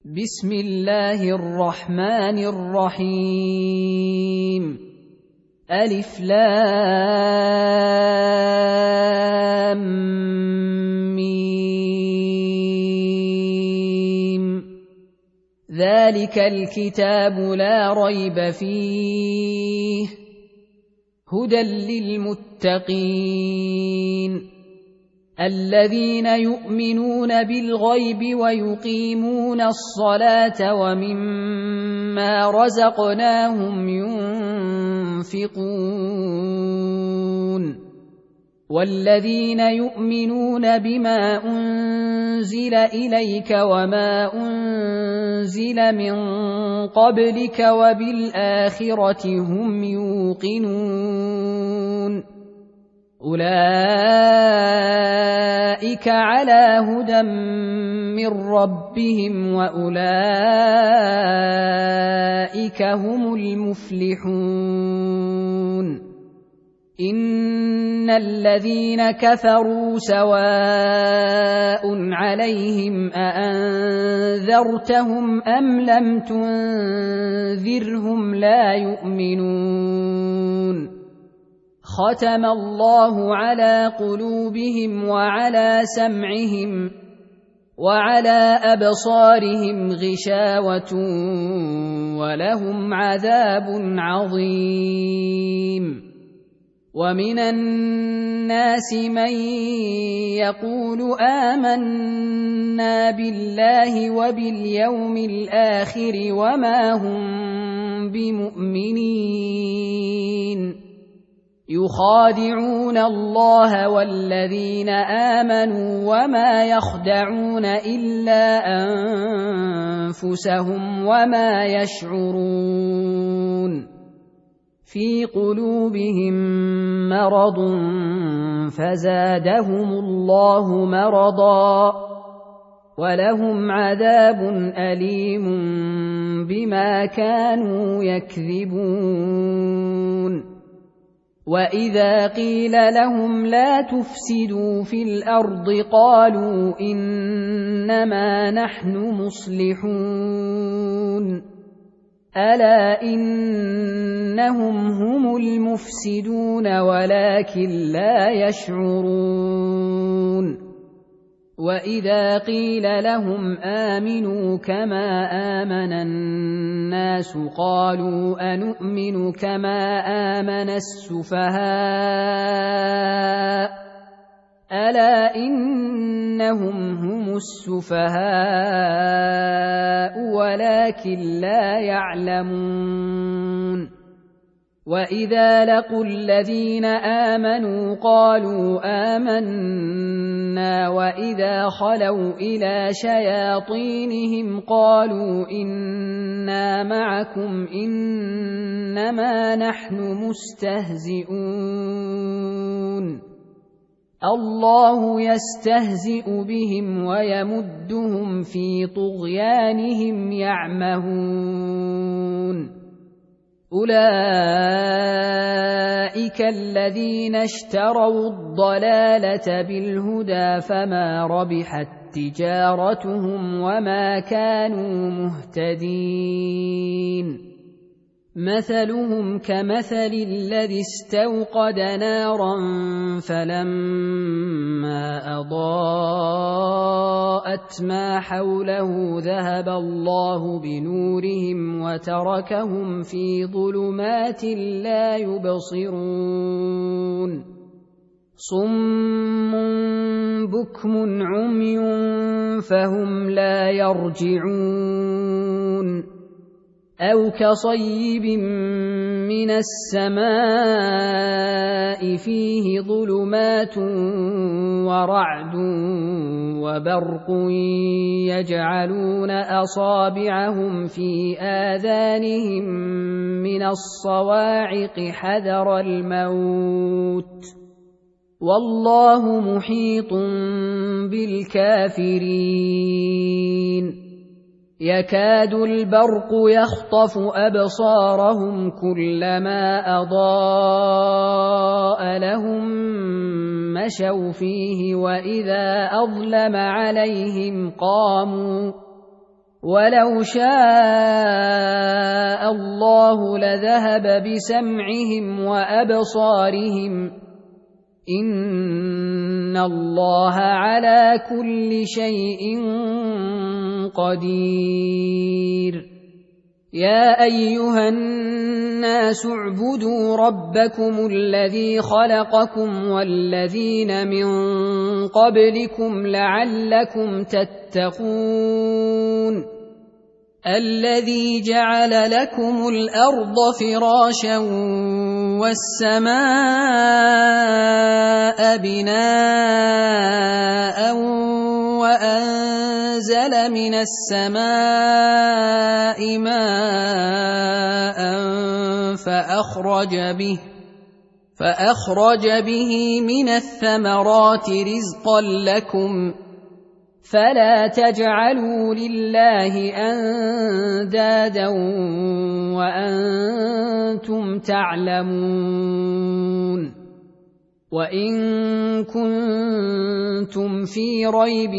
بسم الله الرحمن الرحيم. ألف لام ميم. ذلك الكتاب لا ريب فيه هدى للمتقين الذين يؤمنون بالغيب ويقيمون الصلاة ومما رزقناهم ينفقون والذين يؤمنون بما أنزل إليك وما أنزل من قبلك وبالآخرة هم يوقنون أولئك على هدى من ربهم وأولئك هم المفلحون. إن الذين كفروا سواء عليهم أأنذرتهم أم لم تنذرهم لا يؤمنون. ختم الله على قلوبهم وعلى سمعهم وعلى أبصارهم غشاوة ولهم عذاب عظيم. ومن الناس من يقول آمنا بالله وباليوم الآخر وما هم بمؤمنين يخادعون الله والذين آمنوا وما يخدعون إلا أنفسهم وما يشعرون. في قلوبهم مرض فزادهم الله مرضا ولهم عذاب أليم بما كانوا يكذبون. وإذا قيل لهم لا تفسدوا في الأرض قالوا إنما نحن مصلحون ألا إنهم هم المفسدون ولكن لا يشعرون. وإذا قيل لهم آمنوا كما آمن الناس قالوا أنؤمن كما آمن السفهاء ألا إنهم هم السفهاء ولكن لا يعلمون. وإذا لقوا الذين آمنوا قالوا آمنا وإذا خلوا إلى شياطينهم قالوا إنا معكم إنما نحن مستهزئون الله يستهزئ بهم ويمدهم في طغيانهم يعمهون. أولئك الذين اشتروا الضلالة بالهدى فما ربحت تجارتهم وما كانوا مهتدين. مثلهم كمثل الذي استوقد نارا فلما أضاءت ما حوله ذهب الله بنورهم وتركهم في ظلمات لا يبصرون. صم بكم عمي فهم لا يرجعون. أو كصيب من السماء فيه ظلمات ورعد وبرق يجعلون أصابعهم في آذانهم من الصواعق حذر الموت والله محيط بالكافرين. يكاد البرق يخطف أبصارهم كلما أضاء لهم مشوا فيه وإذا أظلم عليهم قاموا ولو شاء الله لذهب بسمعهم وأبصارهم إن الله على كل شيء قدير يا أيها الناس اعبدوا ربكم الذي خلقكم والذين من قبلكم لعلكم تتقون الذي جعل لكم الأرض فراشا والسماء بناء وأنزل من السماء ماء فأخرج به من الثمرات رزقا لكم فلا تجعلوا لله أندادا وأنتم تعلمون وإن كنتم في ريب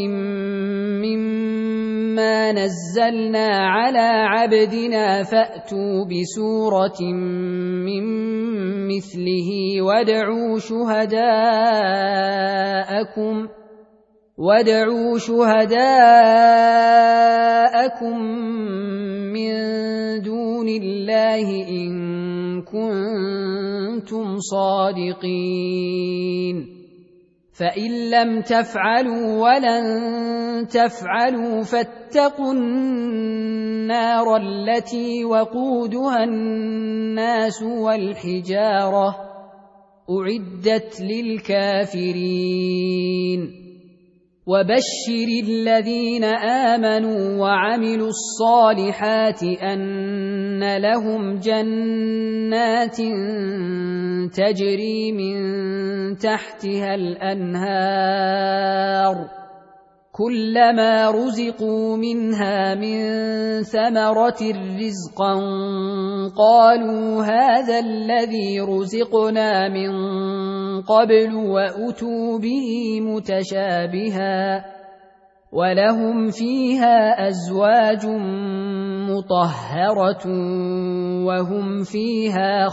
مما نزلنا على عبدنا فأتوا بسورة من مثله وادعوا شهداءكم من دون الله إن كنتم صادقين فإن لم تفعلوا ولن تفعلوا فاتقوا النار التي وقودها الناس والحجارة أعدت للكافرين وبشر الذين آمنوا وعملوا الصالحات أن لهم جنات تجري من تحتها الأنهار كلما رزقوا منها من ثمرة رزقا قالوا هذا الذي رزقنا من قبل وأتوا به متشابها ولهم فيها أزواج مطهرة وهم فيها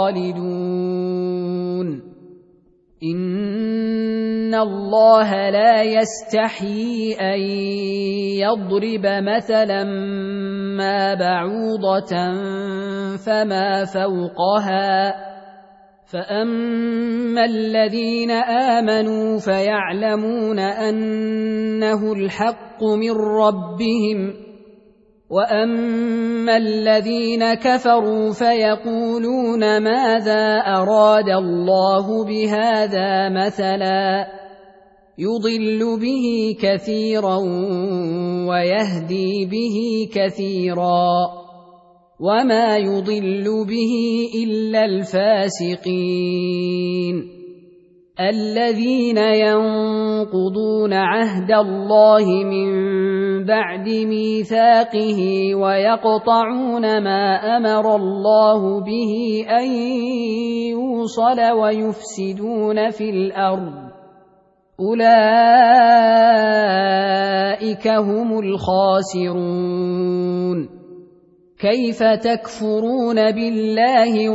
خالدون إن الله لا يستحيي أن يضرب مثلا ما بعوضة فما فوقها فأما الذين آمنوا فيعلمون أنه الحق من ربهم وأما الذين كفروا فيقولون ماذا أراد الله بهذا مثلا يضل به كثيرا ويهدي به كثيرا وما يضل به إلا الفاسقين الذين ينقضون عهد الله من بعد ميثاقه ويقطعون ما أمر الله به أن يوصل ويفسدون في الأرض أولئك هم الخاسرون كيف تكفرون بالله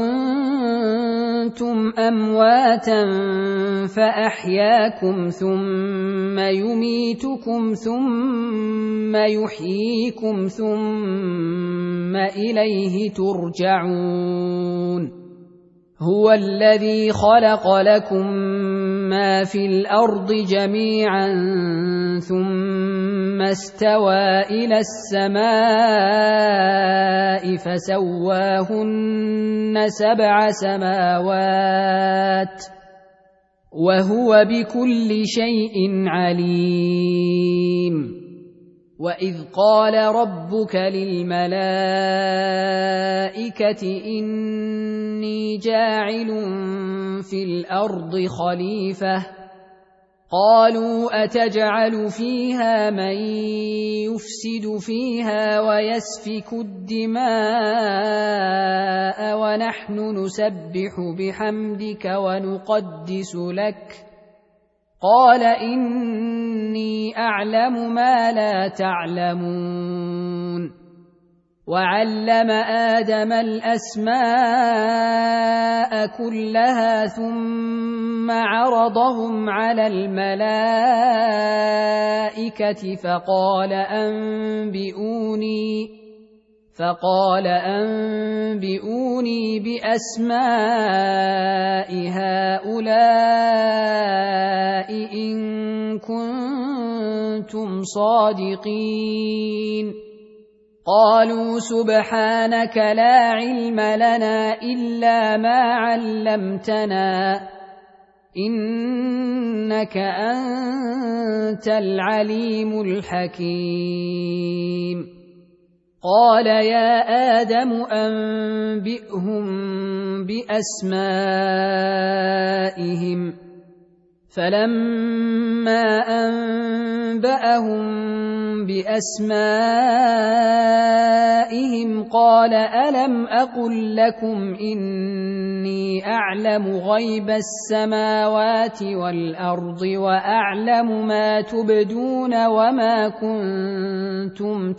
وكنتم أمواتا فأحياكم ثم يميتكم ثم يحييكم ثم إليه ترجعون هو الذي خلق لكم ما في الأرض جميعا ثم استوى إلى السماء فسواهن 7 سماوات وهو بكل شيء عليم وإذ قال ربك للملائكة إني جاعل في الأرض خليفة قالوا أتجعل فيها من يفسد فيها ويسفك الدماء ونحن نسبح بحمدك ونقدس لك قال إني أعلم ما لا تعلمون وعلم آدم الأسماء كلها ثم عرضهم على الملائكة فقال أنبئوني بأسماء هؤلاء إن كنتم صادقين قالوا سبحانك لا علم لنا إلا ما علمتنا إنك أنت العليم الحكيم قال يا آدم أنبئهم بأسمائهم فلما أنبأهم بأسمائهم قال ألم أقل لكم إني أعلم غيب السماوات والأرض وأعلم ما تبدون وما كنتم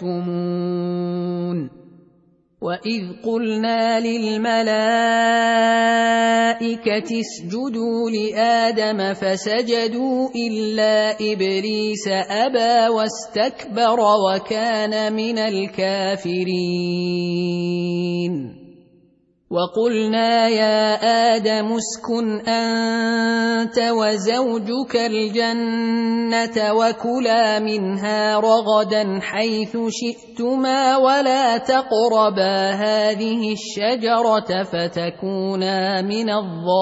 تكتمون وإذ قلنا للملائكة اسجدوا لآدم فسجدوا إلا إبليس أبى واستكبر وكان من الكافرين وقلنا يا آدم اسكن أنت وزوجك الجنة وكلا منها رغدا حيث شئتما ولا تقربا هذه الشجرة فتكونا من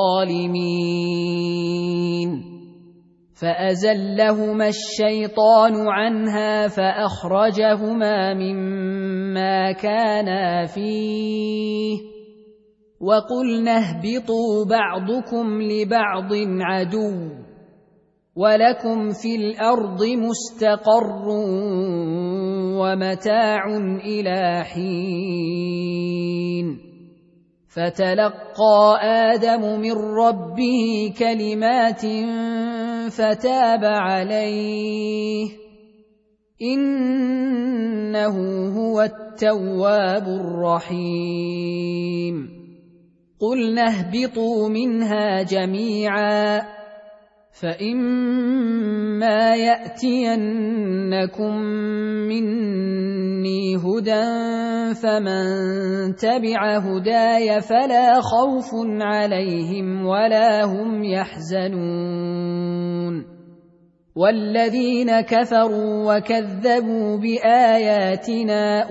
الظالمين فأزلهما الشيطان عنها فأخرجهما مما كانا فيه وقلنا اهبطوا بعضكم لبعض عدو ولكم في الأرض مستقر ومتاع إلى حين فتلقى آدم من ربه كلمات فتاب عليه إنه هو التواب الرحيم قلنا اهبطوا منها جميعا فإما يأتينكم مني هدى فمن تبع هداي فلا خوف عليهم ولا هم يحزنون والذين كفروا وكذبوا بآياتنا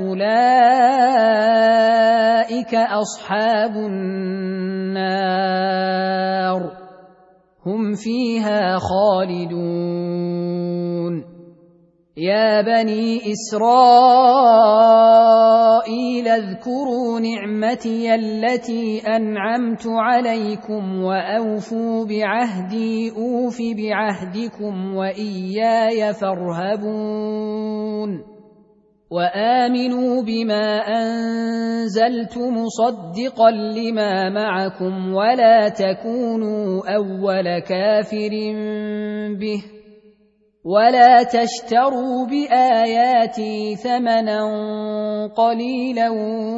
أولئك أصحاب النار هم فيها خالدون يا بني إسرائيل اذكروا نعمتي التي أنعمت عليكم وأوفوا بعهدي أوف بعهدكم وإياي فارهبون وآمنوا بما أنزلت مصدقا لما معكم ولا تكونوا أول كافر به ولا تشتروا بآياتي ثمنا قليلا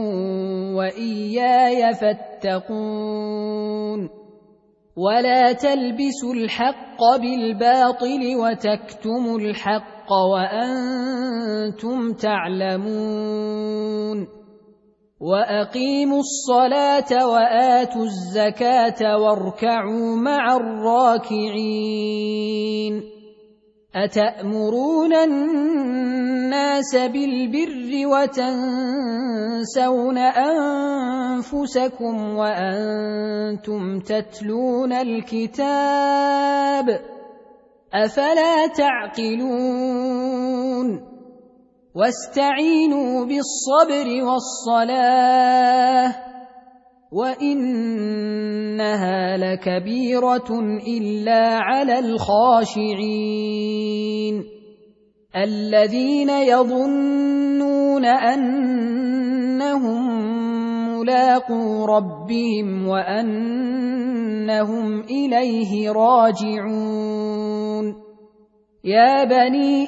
وإياي فاتقون ولا تلبسوا الحق بالباطل وتكتموا الحق وأنتم تعلمون وأقيموا الصلاة وآتوا الزكاة واركعوا مع الراكعين أتأمرون الناس بالبر وتنسون أنفسكم وأنتم تتلون الكتاب أفلا تعقلون واستعينوا بالصبر والصلاة وإنها لكبيرة إلا على الخاشعين الذين يظنون أنهم ملاقو ربهم وأنهم إليه راجعون يا بني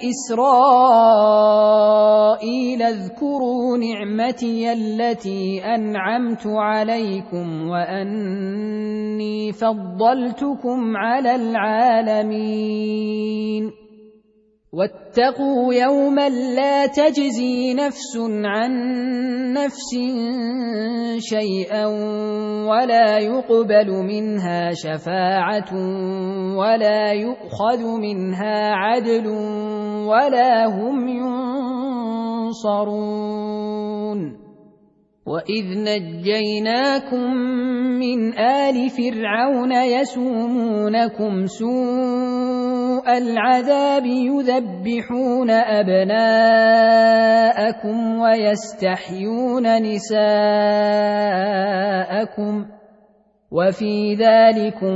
إسرائيل اذكروا نعمتي التي أنعمت عليكم وأني فضلتكم على العالمين واتقوا يوما لا تجزي نفس عن نفس شيئا ولا يقبل منها شفاعة ولا يؤخذ منها عدل ولا هم ينصرون وإذ نجيناكم من آل فرعون يسومونكم سوء العذاب يذبحون أبناءكم ويستحيون نساءكم وفي ذلكم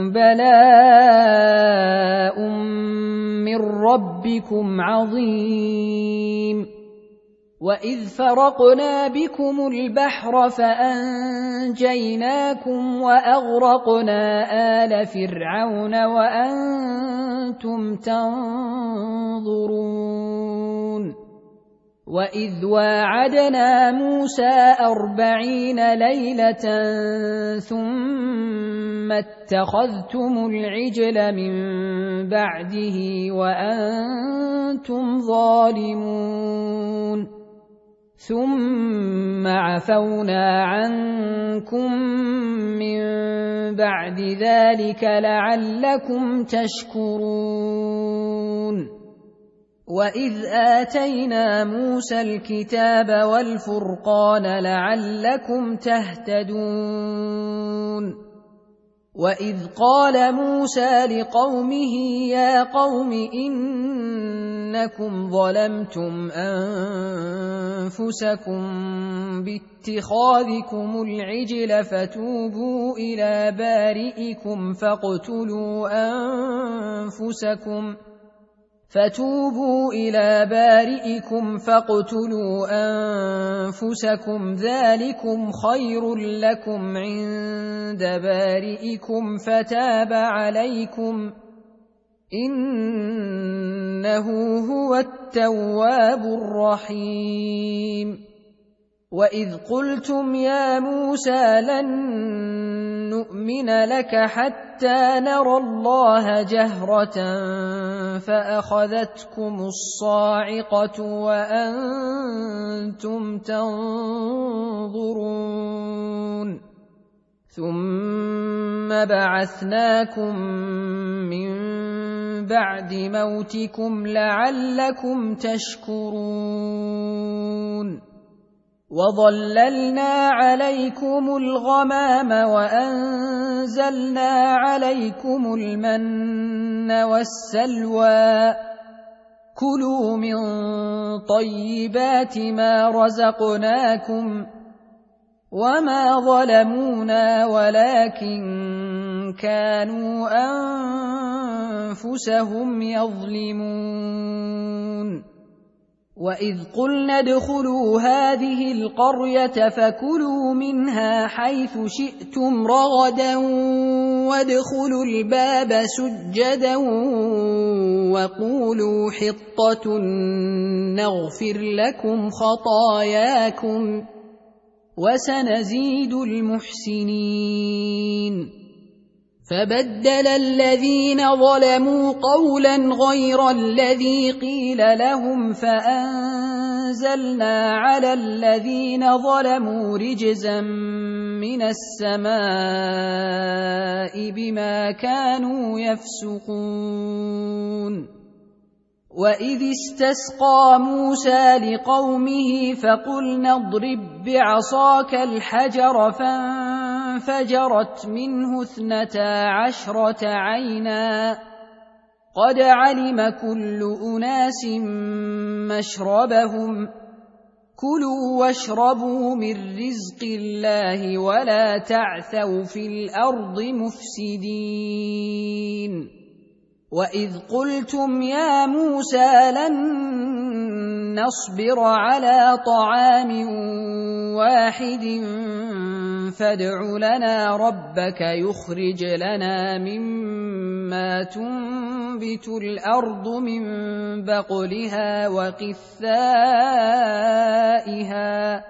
بلاء من ربكم عظيم وإذ فرقنا بكم البحر فأنجيناكم وأغرقنا آل فرعون وأنتم تنظرون وإذ واعدنا موسى 40 ليلة ثم اتخذتم العجل من بعده وأنتم ظالمون ثم عفونا عنكم من بعد ذلك لعلكم تشكرون وإذ آتينا موسى الكتاب والفرقان لعلكم تهتدون وإذ قال موسى لقومه يا قوم إنكم ظلمتم أنفسكم باتخاذكم العجل فتوبوا إلى بارئكم فاقتلوا أنفسكم ذلكم خير لكم عند بارئكم فتاب عليكم إنه هو التواب الرحيم وإذ قلتم يا موسى لن نؤمن لك حتى نرى الله جهرة فأخذتكم الصاعقة وأنتم تنظرون ثم بعثناكم من بعد موتكم لعلكم تشكرون وظللنا عليكم الغمام وأنزلنا عليكم المن والسلوى كلوا من طيبات ما رزقناكم وما ظلمونا ولكن كانوا أنفسهم يظلمون وإذ قلنا ادخلوا هذه القرية فكلوا منها حيث شئتم رغدا وادخلوا الباب سجدا وقولوا حطة نغفر لكم خطاياكم وسنزيد المحسنين فبدل الذين ظلموا قولا غير الذي قيل لهم فأنزلنا على الذين ظلموا رجزا من السماء بما كانوا يفسقون وإذ استسقى موسى لقومه فقلنا اضرب بعصاك الحجر فانفجرت منه 12 عينا قد علم كل أناس مشربهم كلوا واشربوا من رزق الله ولا تعثوا في الأرض مفسدين وإذ قلتم يا موسى لن نصبر على طعام واحد فادع لنا ربك يخرج لنا مما تنبت الأرض من بقلها وقثائها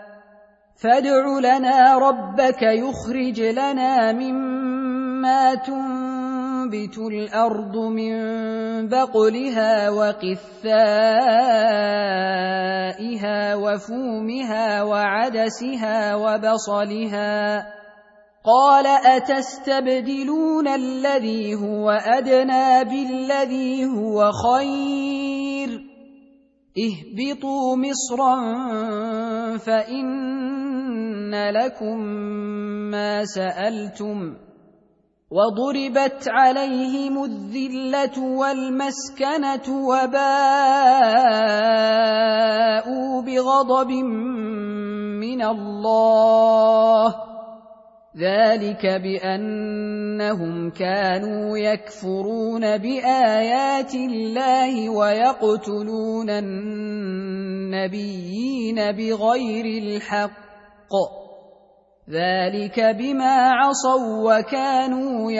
وفومها وعدسها وبصلها قال أتستبدلون الذي هو أدنى بالذي هو خير اهبطوا مصرا فإن لكم ما سألتم وضربت عليهم الذلة والمسكنة وباءوا بغضب من الله ذلك بأنهم كانوا يكفرون بآيات الله ويقتلون النبيين بغير الحق ذلك بما عصوا وكانوا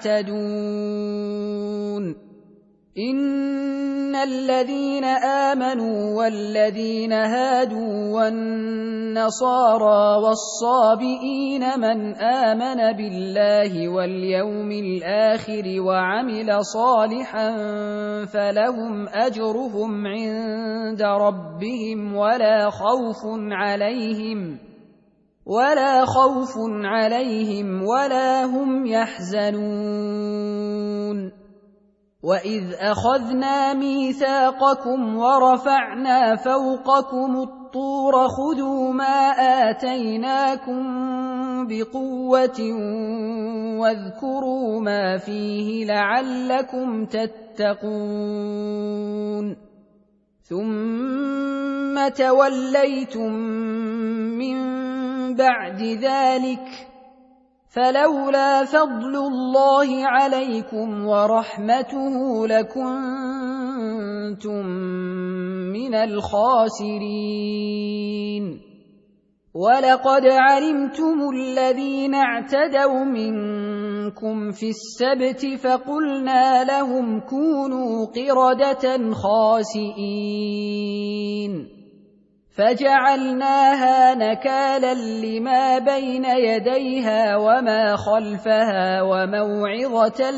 يعتدون إن الذين آمنوا والذين هادوا والنصارى والصابئين من آمن بالله واليوم الآخر وعمل صالحا فلهم أجرهم عند ربهم ولا خوف عليهم ولا هم يحزنون وإذ أخذنا ميثاقكم ورفعنا فوقكم الطور خذوا ما آتيناكم بقوة واذكروا ما فيه لعلكم تتقون ثم توليتم من بعد ذلك فلولا فضل الله عليكم ورحمته لكنتم من الخاسرين ولقد علمتم الذين اعتدوا منكم في السبت فقلنا لهم كونوا قردة خاسئين فجعلناها نكالا لما بين يديها وما خلفها وموعظة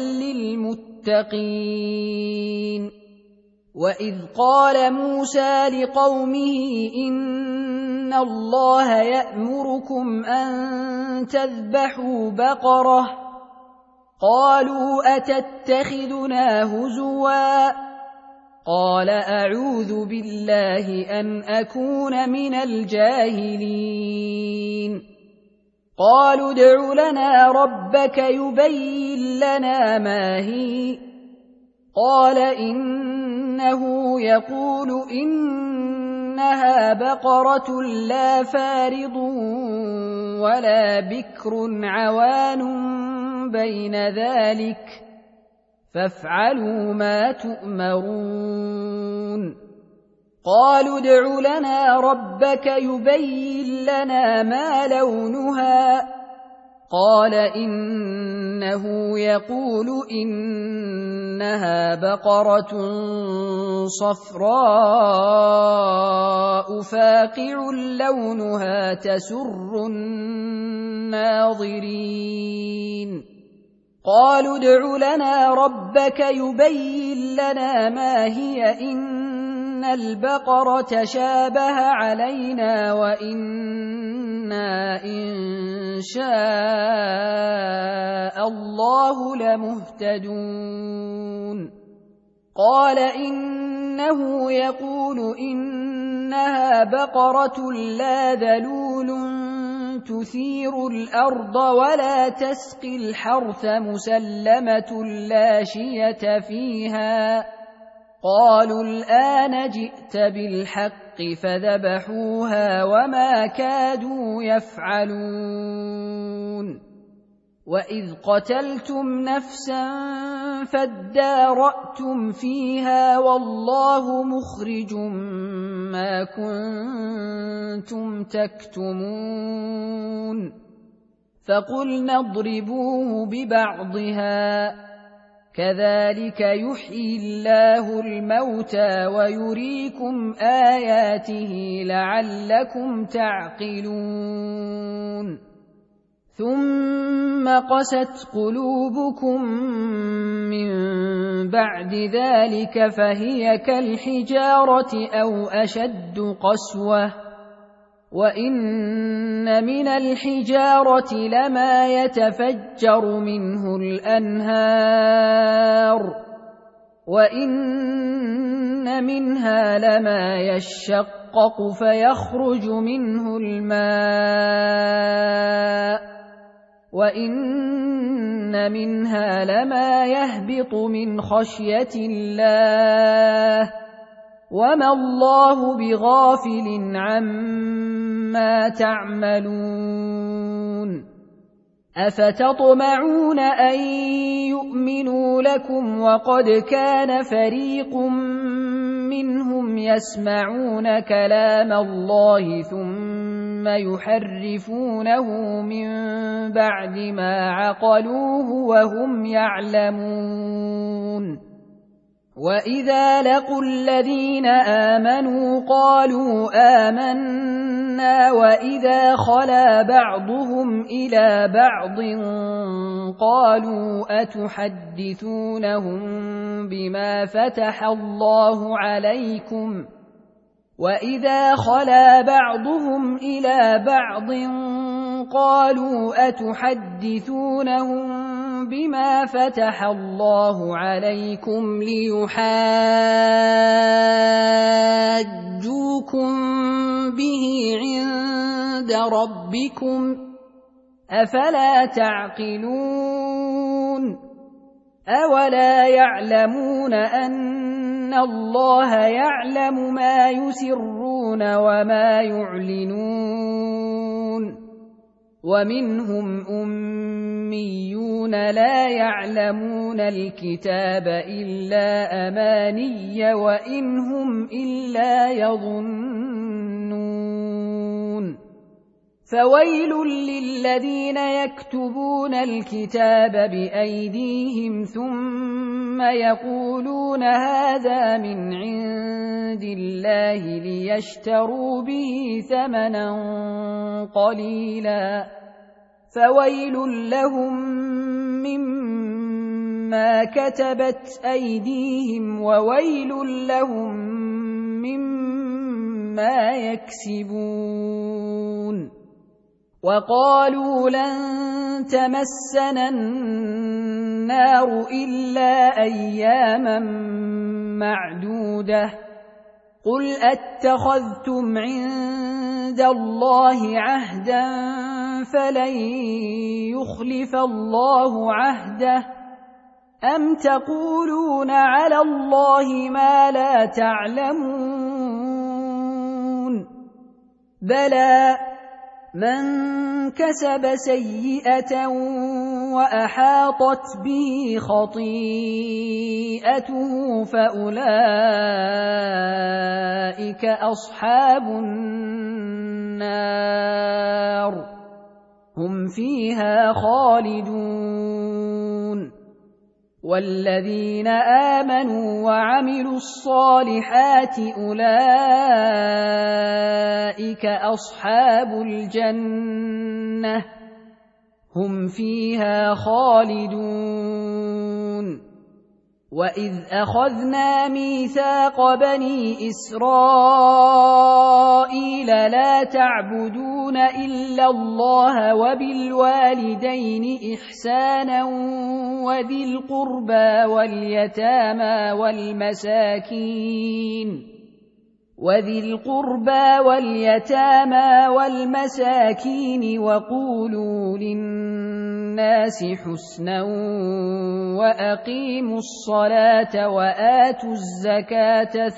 للمتقين وإذ قال موسى لقومه إن الله يأمركم أن تذبحوا بقرة قالوا أتتخذنا هزوا قال أعوذ بالله أن أكون من الجاهلين قالوا ادع لنا ربك يبين لنا ما هي قال إنه يقول إنها بقرة لا فارض ولا بكر عوان بين ذلك فافعلوا ما تؤمرون قالوا ادع لنا ربك يبين لنا ما لونها قال إنه يقول إنها بقرة صفراء فاقع لونها تسر الناظرين قالوا ادع لنا ربك يبين لنا ما هي إن البقرة شابه علينا وإنا إن شاء الله لمهتدون قال إنه يقول إنها بقرة لا ذلول تثير الأرض ولا تسقي الحرث مسلمة لا شية فيها قالوا الآن جئت بالحق فذبحوها وما كادوا يفعلون وإذ قتلتم نفسا فادارأتم فيها والله مخرج ما كنتم تكتمون فقلنا اضربوه ببعضها كذلك يحيي الله الموتى ويريكم آياته لعلكم تعقلون ثم قست قلوبكم من بعد ذلك فهي كالحجارة أو أشد قسوة وإن من الحجارة لما يتفجر منه الأنهار وإن منها لما يشقق فيخرج منه الماء وإن منها لما يهبط من خشية الله وما الله بغافل عما تعملون أفتطمعون أن يؤمنوا لكم وقد كان فريق منهم يسمعون كلام الله ثم يحرفونه من بعد ما عقلوه وهم يعلمون وإذا لقوا الذين آمنوا قالوا آمنا وإذا خلا بعضهم إلى بعض قالوا أتحدثونهم بما فتح الله عليكم وإذا خلا بعضهم إلى بعض قالوا أتحدثونهم بما فتح الله عليكم ليحاجوكم به عند ربكم أفلا تعقلون أولا يعلمون أن الله يعلم ما يسرون وما يعلنون ومنهم أميون لا يعلمون الكتاب إلا أماني وإن هم إلا يظنون فويل للذين يكتبون الكتاب بأيديهم ثم يقولون هذا من عند الله ليشتروا به ثمنا قليلا فويل لهم مما كتبت أيديهم وويل لهم مما يكسبون وقالوا لن تمسنا النار إلا أياما معدودة قل أتخذتم عند الله عهدا فلن يخلف الله عهده أم تقولون على الله ما لا تعلمون بلى من كسب سيئة وأحاطت به خطيئته فأولئك أصحاب النار هم فيها خالدون والذين آمنوا وعملوا الصالحات أولئك أصحاب الجنة هم فيها خالدون وإذ أخذنا ميثاق بني إسرائيل لا تعبدون إلا الله وبالوالدين إحسانا وذي القربى واليتامى والمساكين وقولوا للناس حسنا وأقيموا الصلاة وآتوا الزكاة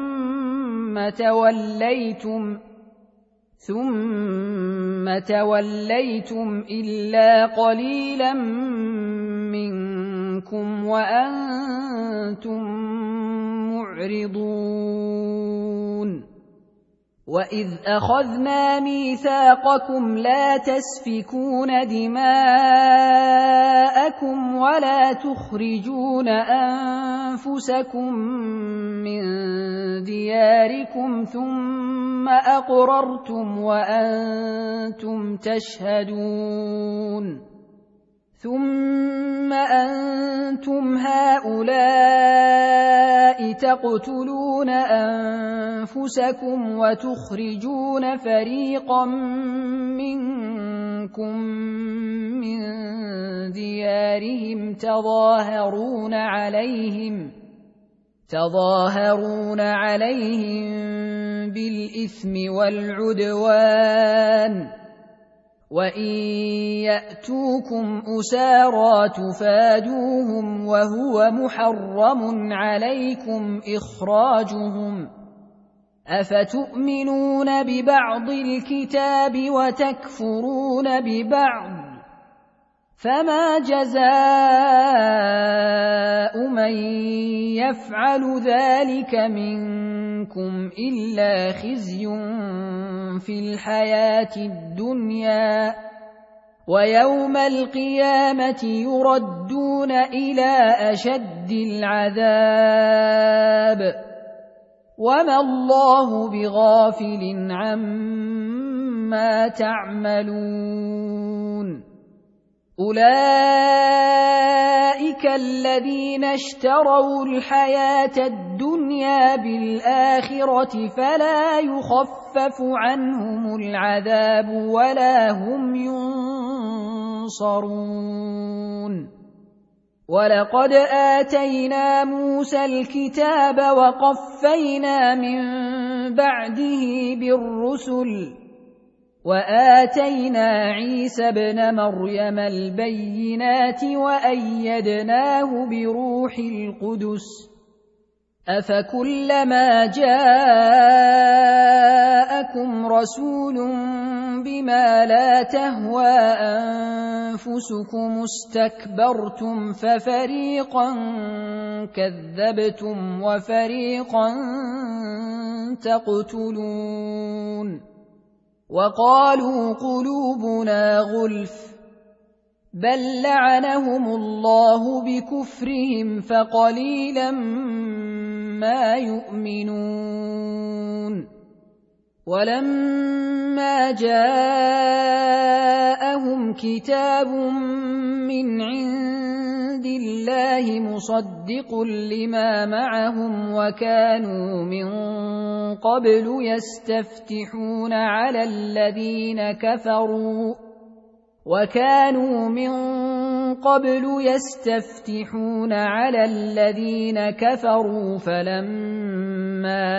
ثم توليتم إلا قليلا منكم وأنتم معرضون وَإِذْ أَخَذْنَا مِيثَاقَكُمْ لَا تَسْفِكُونَ دِمَاءَكُمْ وَلَا تُخْرِجُونَ أَنفُسَكُم مِّن دِيَارِكُمْ ثُمَّ أَقْرَرْتُمْ وَأَنتُمْ تَشْهَدُونَ ثُمَّ أَنتُمْ هَؤُلَاءِ تَقْتُلُونَ أَنفُسَكُمْ وَتُخْرِجُونَ فَرِيقًا مِّنكُم مِّن دِيَارِهِمْ تَظَاهَرُونَ عَلَيْهِم بِالْإِثْمِ وَالْعُدْوَانِ وَإِن يَأْتُوكُمْ أُسَارَىٰ تُفَادُوهُمْ وَهُوَ مُحَرَّمٌ عَلَيْكُمْ إِخْرَاجُهُمْ أَفَتُؤْمِنُونَ بِبَعْضِ الْكِتَابِ وَتَكْفُرُونَ بِبَعْضٍ فَمَا جَزَاءُ مَن يَفْعَلُ ذَلِكَ مِنكُمْ إِلَّا خِزْيٌ فِي الْحَيَاةِ الدُّنْيَا وَيَوْمَ الْقِيَامَةِ يُرَدُّونَ إِلَىٰ أَشَدِّ الْعَذَابِ وَمَا اللَّهُ بِغَافِلٍ عَمَّا تَعْمَلُونَ أُولَئِكَ الَّذِينَ اشْتَرَوُا الْحَيَاةَ الدُّنْيَا بِالْآخِرَةِ فَلَا يُخَفَّفُ عَنْهُمُ الْعَذَابُ وَلَا هُمْ يُنصَرُونَ وَلَقَدْ آتَيْنَا مُوسَى الْكِتَابَ وَقَفَّيْنَا مِن بَعْدِهِ بِالرُّسُلِ وَآتَيْنَا عِيسَى ابْنَ مَرْيَمَ الْبَيِّنَاتِ وَأَيَّدْنَاهُ بِرُوحِ الْقُدُسِ أَفَكُلَّمَا جَاءَكُمْ رَسُولٌ بِمَا لَا تَهْوَىٰ أَنفُسُكُمُ اسْتَكْبَرْتُمْ فَفَرِيقًا كَذَّبْتُمْ وَفَرِيقًا تَقْتُلُونَ وَقَالُوا قُلُوبُنَا غُلْفٌ بَل لَّعَنَهُمُ اللَّهُ بِكُفْرِهِمْ فَقَلِيلًا مَّا يُؤْمِنُونَ وَلَمَّا جَاءَهُمْ كِتَابٌ مِّنْ عِندِ اللَّهِ مُصَدِّقٌ لِّمَا مَعَهُمْ وَكَانُوا مِن قَبْلُ يَسْتَفْتِحُونَ عَلَى الَّذِينَ كَفَرُوا فَلَمَّا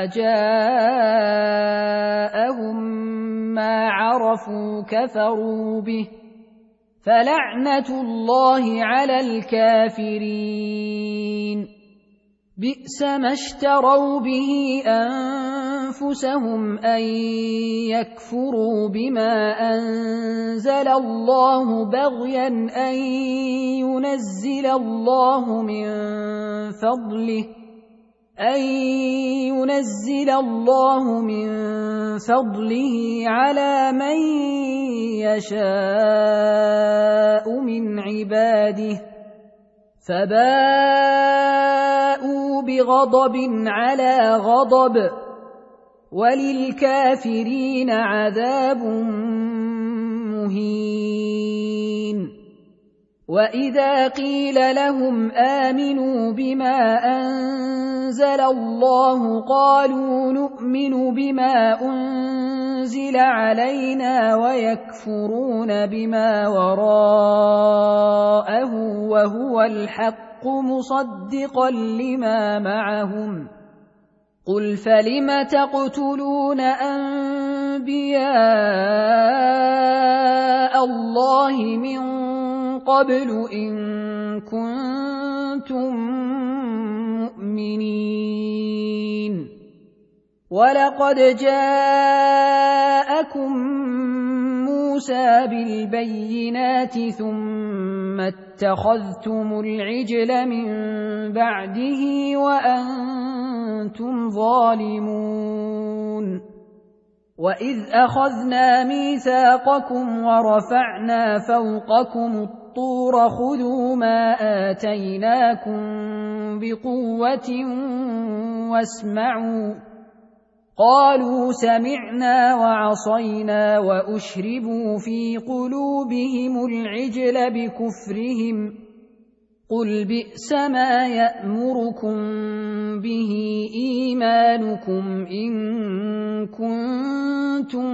جَاءَهُم مَّا عَرَفُوا كَفَرُوا بِهِ فَلَعْنَةُ اللَّهِ عَلَى الْكَافِرِينَ بِئْسَ مَا اشْتَرَوْا بِهِ أَنفُسَهُمْ أَن يَكْفُرُوا بِمَا أَنزَلَ اللَّهُ بَغْيًا أَن يُنَزِّلَ اللَّهُ مِن فَضْلِهِ عَلَىٰ مَن يَشَاءُ مِنْ عِبَادِهِ فَبَاءُوا بِغَضَبٍ عَلَىٰ غَضَبٍ وَلِلْكَافِرِينَ عَذَابٌ مُّهِينٌ وَإِذَا قِيلَ لَهُمْ آمِنُوا بِمَا أَنزَلَ اللَّهُ قَالُوا نُؤْمِنُ بِمَا أُنزِلَ عَلَيْنَا وَيَكْفُرُونَ بِمَا وَرَاءَهُ وَهُوَ الْحَقُّ مُصَدِّقًا لِّمَا مَعَهُمْ قُلْ فَلِمَ تَقْتُلُونَ أَنبِيَاءَ اللَّهِ مِن قَبْلُ إِن كُنتُم مُّؤْمِنِينَ وَلَقَدْ جَاءَكُم مُّوسَىٰ بِالْبَيِّنَاتِ ثُمَّ اتَّخَذْتُمُ الْعِجْلَ مِن بَعْدِهِ وَأَنتُمْ ظَالِمُونَ وإذ أخذنا ميثاقكم ورفعنا فوقكم الطور خذوا ما آتيناكم بقوة واسمعوا قالوا سمعنا وعصينا وأشربوا في قلوبهم العجل بكفرهم قل بئس ما يأمركم به إيمانكم إن كنتم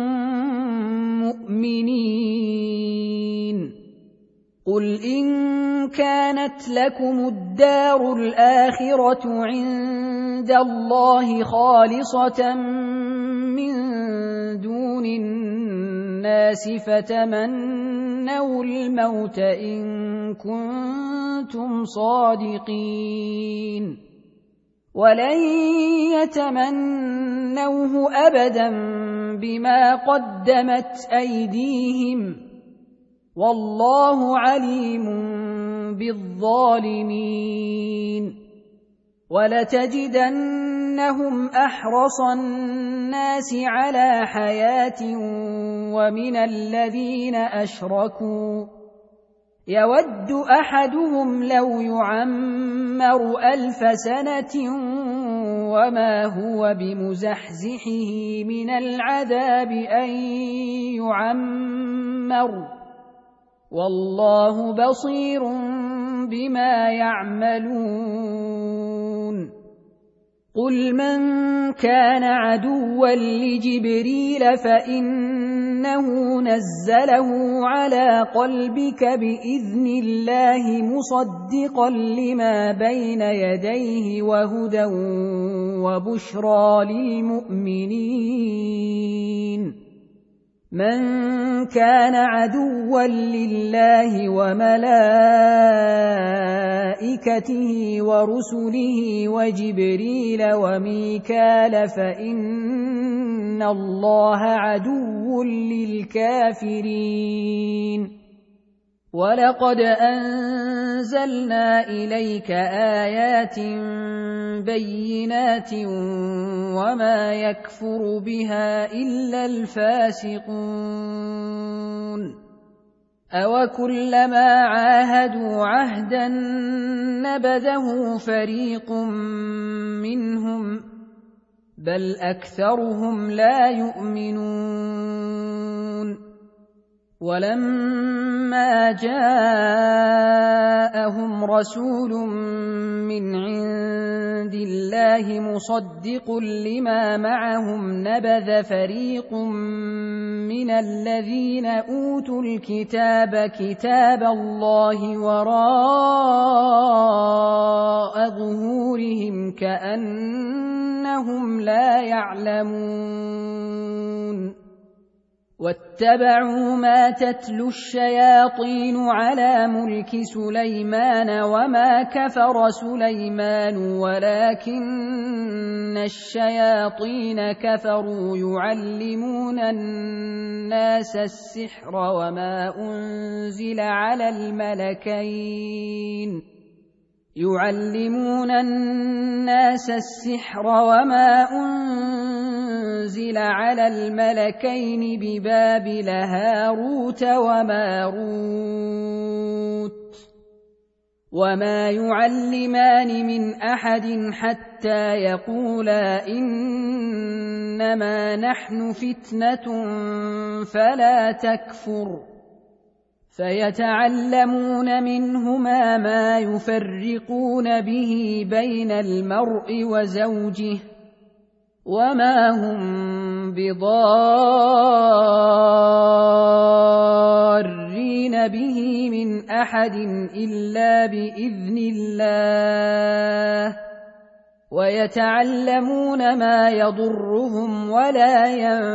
مؤمنين قل إن كانت لكم الدار الآخرة عند الله خالصة من دون الناس فتمنوا الموت إن كنتم صادقين ولن يتمنوه أبدا بما قدمت أيديهم والله عليم بالظالمين ولتجدنهم أحرص الناس على حياة ومن الذين أشركوا يود أحدهم لو يعمر 1000 سنة وما هو بمزحزحه من العذاب أن يعمر والله بصير بما يعملون قل من كان عدوا لجبريل فإنه نزله على قلبك بإذن الله مصدقا لما بين يديه وهدى وبشرى للمؤمنين من كان عدوا لله وملائكته ورسله وجبريل وميكال فإن الله عدو للكافرين ولقد أنزلنا إليك آيات بينات وما يكفر بها إلا الفاسقون أوكلما عاهدوا عهدا نبذه فريق منهم بل أكثرهم لا يؤمنون ولما جاءهم رسول من عند الله مصدق لما معهم نبذ فريق من الذين أوتوا الكتاب كتاب الله وراء ظهورهم كأنهم لا يعلمون واتبعوا ما تتلو الشياطين على ملك سليمان وما كفر سليمان ولكن الشياطين كفروا يعلمون الناس السحر وما أنزل على الملكين ببابل هاروت وماروت وما يعلمان من أحد حتى يقولا إنما نحن فتنة فلا تكفر فيتعلمون منهما ما يفرقون به بين المرء وزوجه وما هم بضارين به من أحد إلا بإذن الله ويتعلمون ما يضرهم ولا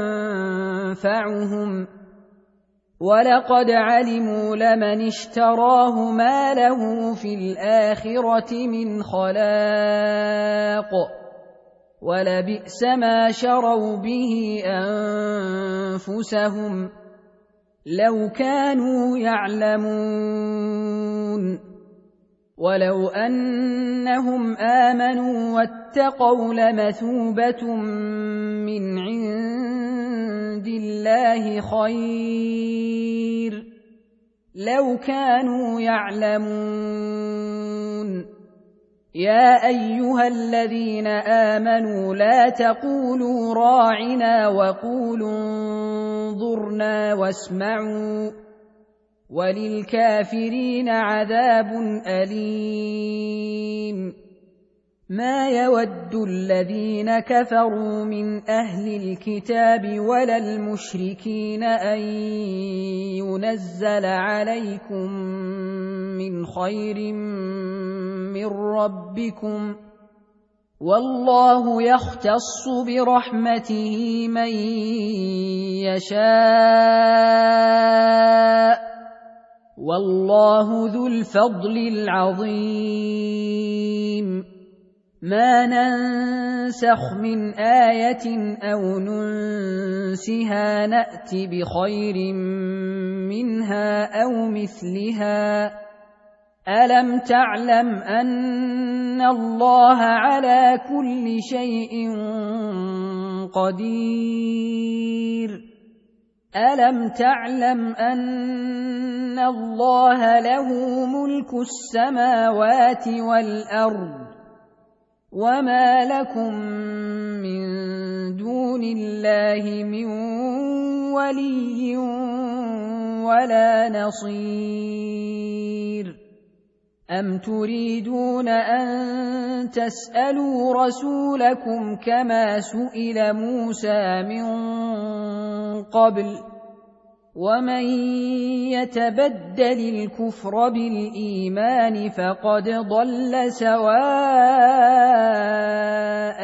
ينفعهم ولقد علموا لمن اشتراه ما له في الآخرة من خلاق ولبئس ما شروا به أنفسهم لو كانوا يعلمون ولو أنهم آمنوا واتقوا لمثوبة من عند الله خير لو كانوا يعلمون. يا أيها الذين آمنوا لا تقولوا راعنا وقولوا انظرنا واسمعوا وللكافرين عذاب أليم. ما يود الذين كفروا من أهل الكتاب ولا المشركين أن ينزل عليكم من خير من ربكم والله يختص برحمته من يشاء والله ذو الفضل العظيم. ما ننسخ من آية أو ننسها نأت بخير منها أو مثلها. ألم تعلم أن الله على كل شيء قدير؟ ألم تعلم أن الله له ملك السماوات والأرض وما لكم من دون الله من ولي ولا نصير. أم تريدون أن تسألوا رسولكم كما سئل موسى من قبل ومن يتبدل الكفر بالإيمان فقد ضل سواء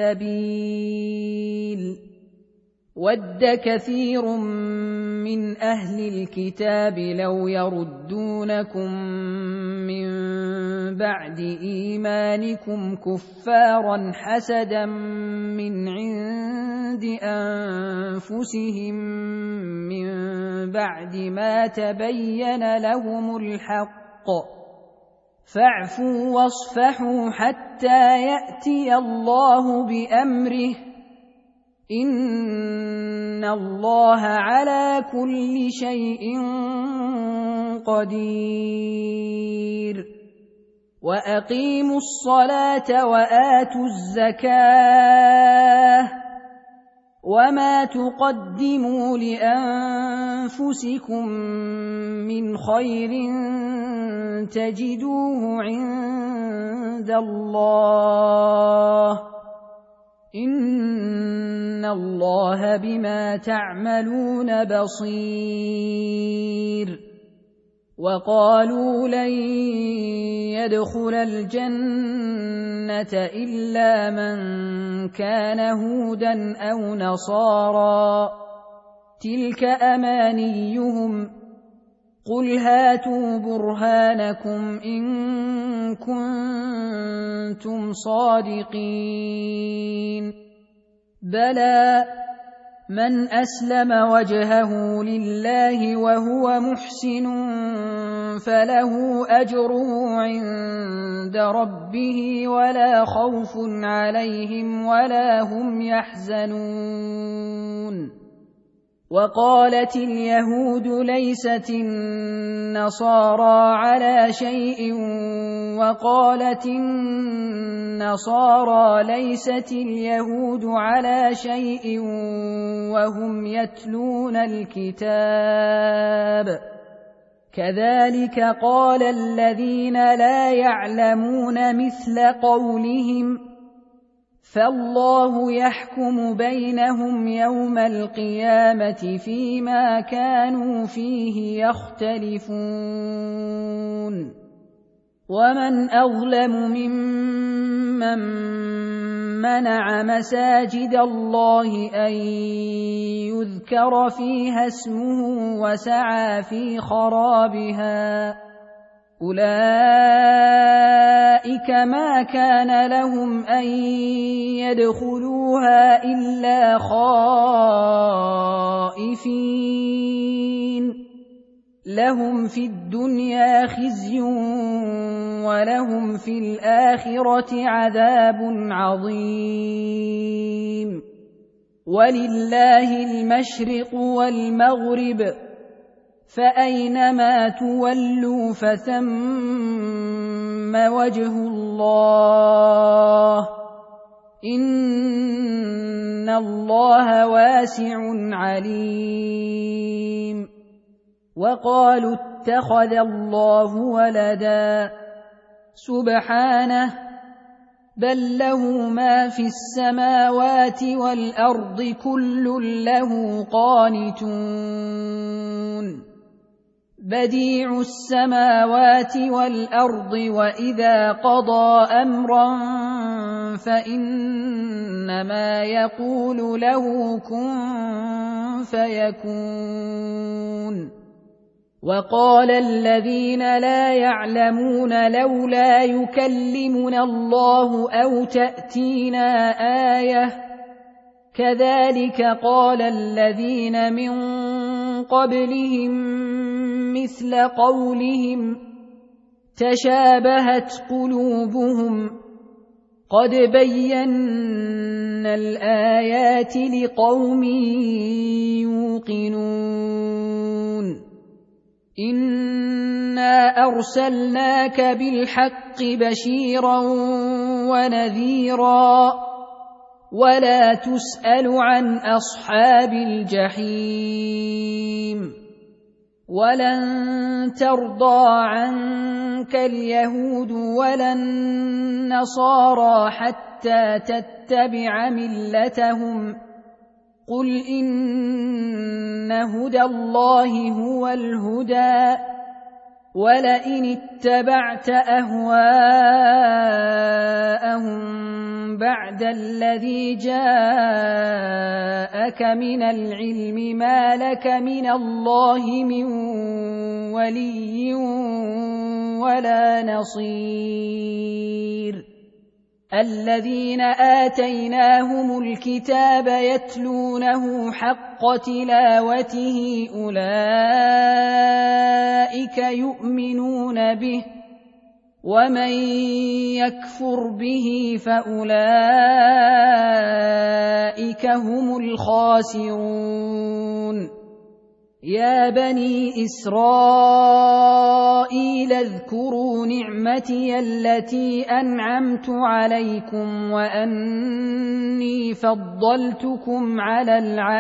السبيل. ود كثير من أهل الكتاب لو يردونكم من بعد إيمانكم كفارا حسدا من عند أنفسهم من بعد ما تبين لهم الحق فاعفوا واصفحوا حتى يأتي الله بأمره إن الله على كل شيء قدير. وأقيموا الصلاة وآتوا الزكاة وما تقدموا لأنفسكم من خير تجدوه عند الله إن الله بما تعملون بصير. وقالوا لن يدخل الجنة إلا من كان هودا أو نصارى تلك أمانيهم قل هاتوا برهانكم إن كنتم صادقين. بلى من أسلم وجهه لله وهو محسن فله أجره عند ربه ولا خوف عليهم ولا هم يحزنون. وقالت اليهود ليست النصارى على شيء وقالت النصارى ليست اليهود على شيء وهم يتلون الكتاب كذلك قال الذين لا يعلمون مثل قولهم فالله يحكم بينهم يوم القيامة فيما كانوا فيه يختلفون. ومن أظلم ممن منع مساجد الله أن يذكر فيها اسمه وسعى في خرابها أولئك ما كان لهم أن يدخلوها إلا خائفين لهم في الدنيا خزي ولهم في الآخرة عذاب عظيم. ولله المشرق والمغرب فأينما تولوا فثم وجه الله إن الله واسع عليم. وقالوا اتخذ الله ولدا سبحانه بل له ما في السماوات والأرض كل له قانتون. بديع السماوات والأرض وإذا قضى أمرا فإنما يقول له كن فيكون. وقال الذين لا يعلمون لولا يكلمنا الله أو تأتينا آية كذلك قال الذين من قبلهم مثل قولهم تشابهت قلوبهم قد بينا الآيات لقوم يوقنون. إنا أرسلناك بالحق بشيرا ونذيرا ولا تسأل عن أصحاب الجحيم. ولن ترضى عنك اليهود ولا النصارى حتى تتبع ملتهم قل إن هدى الله هو الهدى ولئن اتبعت أهواءهم بعد الذي جاءك من العلم ما لك من الله من ولي ولا نصير. الذين آتيناهم الكتاب يتلونه حق تلاوته أولئك يؤمنون به ومن يكفر به فأولئك هم الخاسرون. يا بني إسرائيل اذكروا نعمتي التي أنعمت عليكم وأني فضلتكم على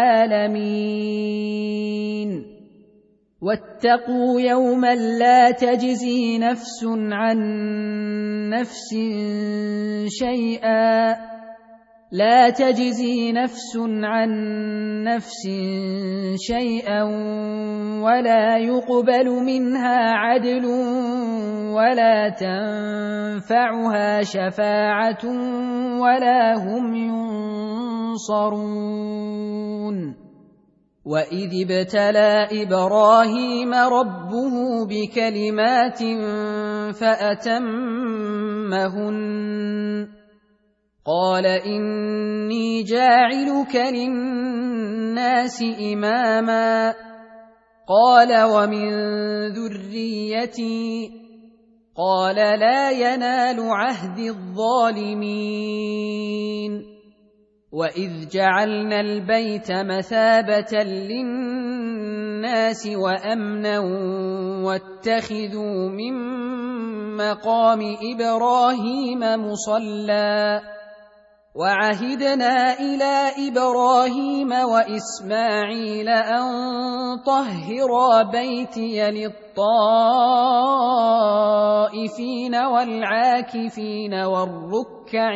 العالمين. واتقوا يوما لا تجزي نفس عن نفس شيئا ولا يقبل منها عدل ولا تنفعها شفاعة ولا هم ينصرون. وإذ ابتلى إبراهيم ربه بكلمات فأتمهن قال إني جاعلك للناس إماما قال ومن ذريتي قال لا ينال عهد الظالمين. وإذ جعلنا البيت مثابة للناس وأمنا واتخذوا من مقام إبراهيم مصلى وعهدنا إلى إبراهيم وإسماعيل أن طهرا بيتي للطائفين والعاكفين والركع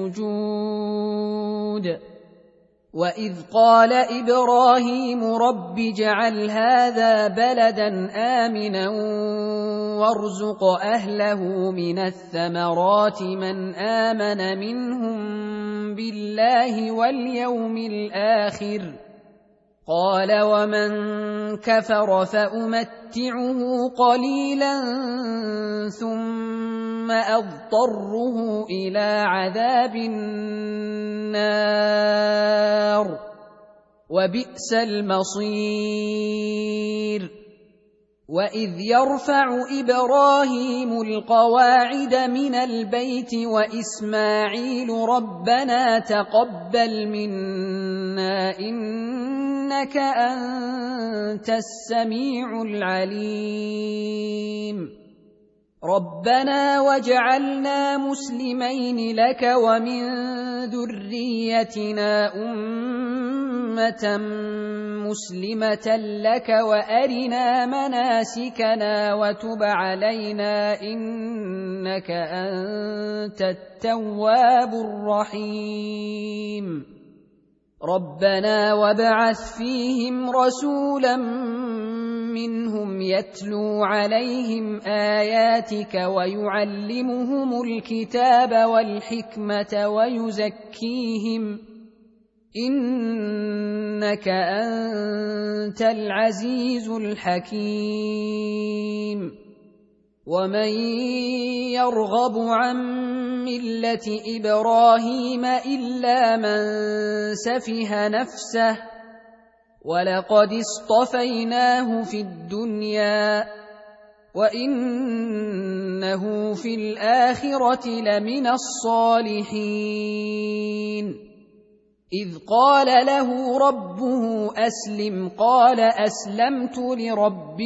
السجود. وإذ قال إبراهيم رب اجعل هذا بلدا آمنا وارزق أهله من الثمرات من آمن منهم بالله واليوم الآخر قال ومن كفر فأمتعه قليلا ثم أضطره إلى عذاب النار وبئس المصير. وإذ يرفع إبراهيم القواعد من البيت وإسماعيل ربنا تقبل منا عنا إنك أنت السميع العليم ربنا واجعلنا مسلمين لك ومن ذريتنا أمة مسلمة لك وأرنا مناسكنا وتب علينا إنك أنت التواب الرحيم ربنا وابعث فيهم رسولا منهم يتلو عليهم آياتك ويعلمهم الكتاب والحكمة ويزكيهم إنك أنت العزيز الحكيم ومن يرغب عن ملة إبراهيم إلا من سفه نفسه ولقد اصطفيناه في الدنيا وإنه في الآخرة لمن الصالحين إذ قال له ربه أسلم قال أسلمت لرب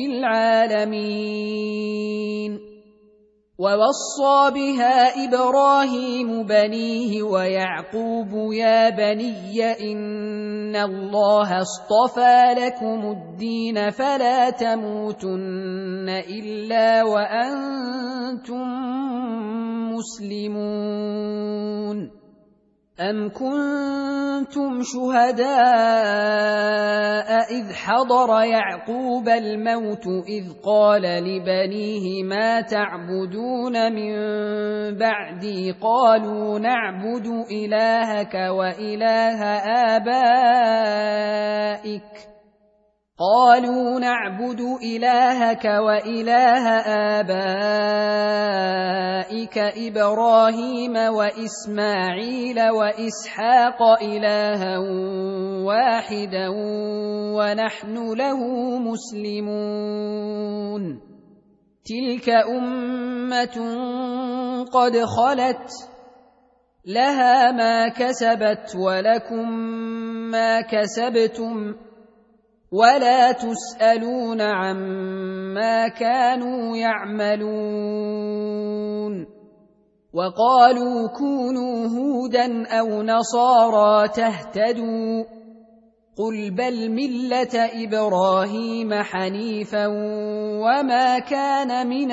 العالمين ووصى بها إبراهيم بنيه ويعقوب يا بني إن الله اصطفى لكم الدين فلا تموتن إلا وأنتم مسلمون أم كنتم شهداء إذ حضر يعقوب الموت إذ قال لبنيه ما تعبدون من بعدي قالوا نعبد إلهك وإله آبائك إبراهيم وإسماعيل وإسحاق إلها واحدا ونحن له مسلمون تلك أمة قد خلت لها ما كسبت ولكم ما كسبتم ولا تسألون عما كانوا يعملون وقالوا كونوا هودا أو نصارى تهتدوا قل بل ملة إبراهيم حنيفا وما كان من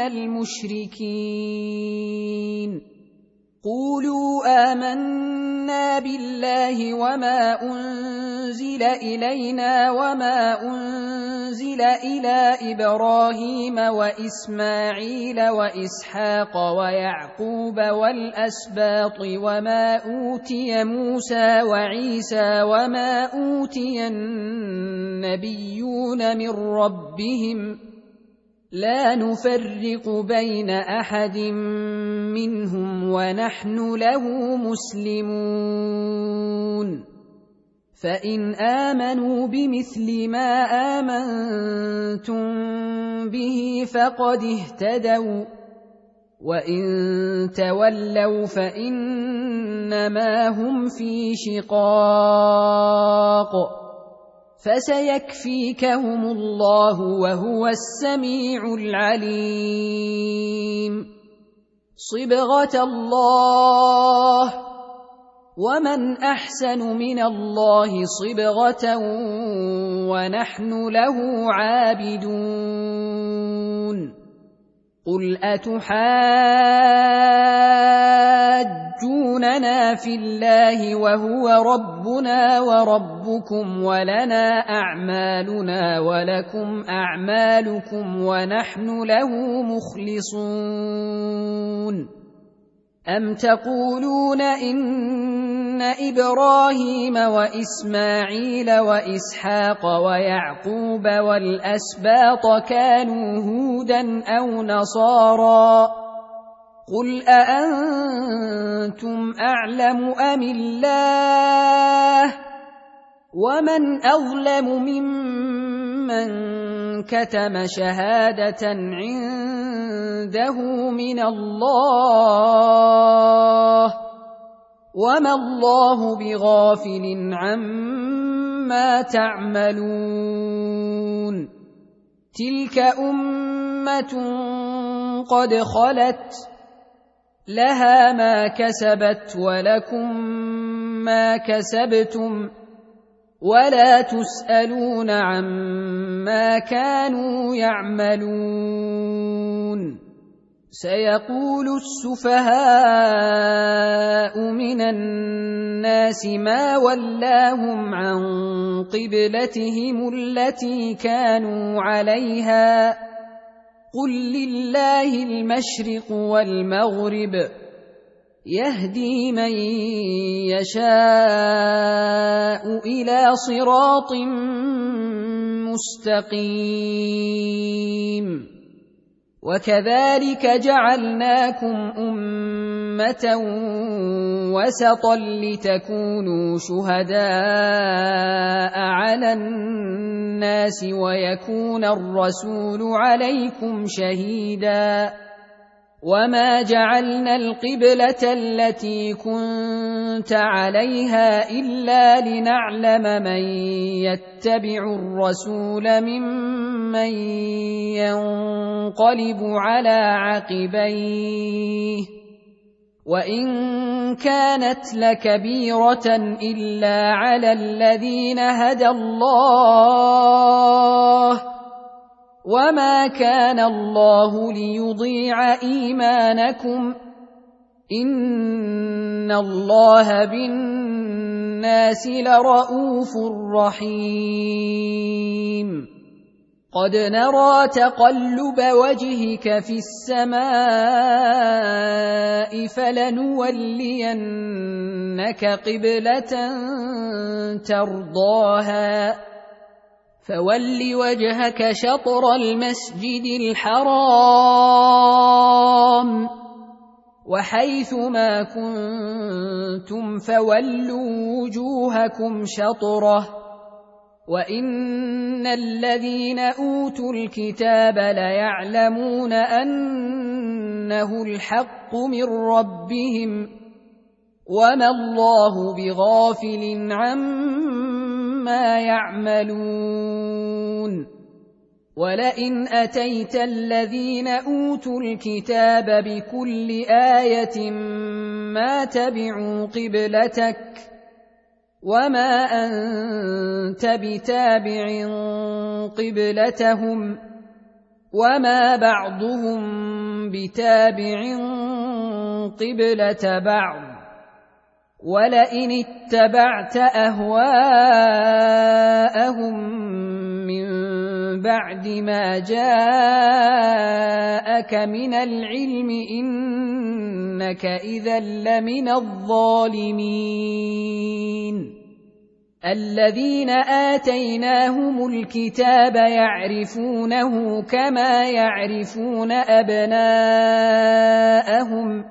المشركين قولوا آمنا بالله وما أنزل إلينا وما أنزل إلى إبراهيم وإسماعيل وإسحاق ويعقوب والأسباط وما أوتي موسى وعيسى وما أوتي النبيون من ربهم لا نفرق بين أحد منهم ونحن له مسلمون فإن آمنوا بمثل ما آمنتم به فقد اهتدوا وإن تولوا فإنما هم في شقاق فسيكفيكهم الله وهو السميع العليم صبغة الله ومن أحسن من الله صبغة ونحن له عابدون قل أتحاجوننا في الله وهو ربنا وربكم ولنا أعمالنا ولكم أعمالكم ونحن له مخلصون أم تقولون إن إبراهيم وإسماعيل وإسحاق ويعقوب والأسباط كانوا هودا أو نصارى قل أأنتم أعلم أم الله ومن أظلم ممن كتم شهادة عنده من الله وما الله بغافل عما ما تعملون تلك أمة قد خلت لها ما كسبت ولكم ما كسبتم ولا تسألون عما كانوا يعملون سيقول السفهاء من الناس ما ولاهم عن قبلتهم التي كانوا عليها قل لله المشرق والمغرب يهدي من يشاء إلى صراط مستقيم وكذلك جعلناكم أمة وسطا لتكونوا شهداء على الناس ويكون الرسول عليكم شهيدا وما جعلنا القبلة التي كنت عليها إلا لنعلم من يتبع الرسول ممن ينقلب على عقبيه وإن كانت لكبيرة إلا على الذين هدى الله وما كان الله ليضيع إيمانكم إن الله بالناس لرءوف رحيم قد نرى تقلب وجهك في السماء فلنولينك قبلة ترضاها فول وجهك شطر المسجد الحرام وحيث ما كنتم فولوا وجوهكم شطره وإن الذين أوتوا الكتاب ليعلمون أنه الحق من ربهم وما الله بغافل عما يعملون ولئن أتيت الذين أوتوا الكتاب بكل آية ما تبعوا قبلتك وما أنت بتابع قبلتهم وما بعضهم بتابع قبلة بعض ولئن اتبعت أهواءهم من بعد ما جاءك من العلم إنك إذا لمن الظالمين الذين آتيناهم الكتاب يعرفونه كما يعرفون أبناءهم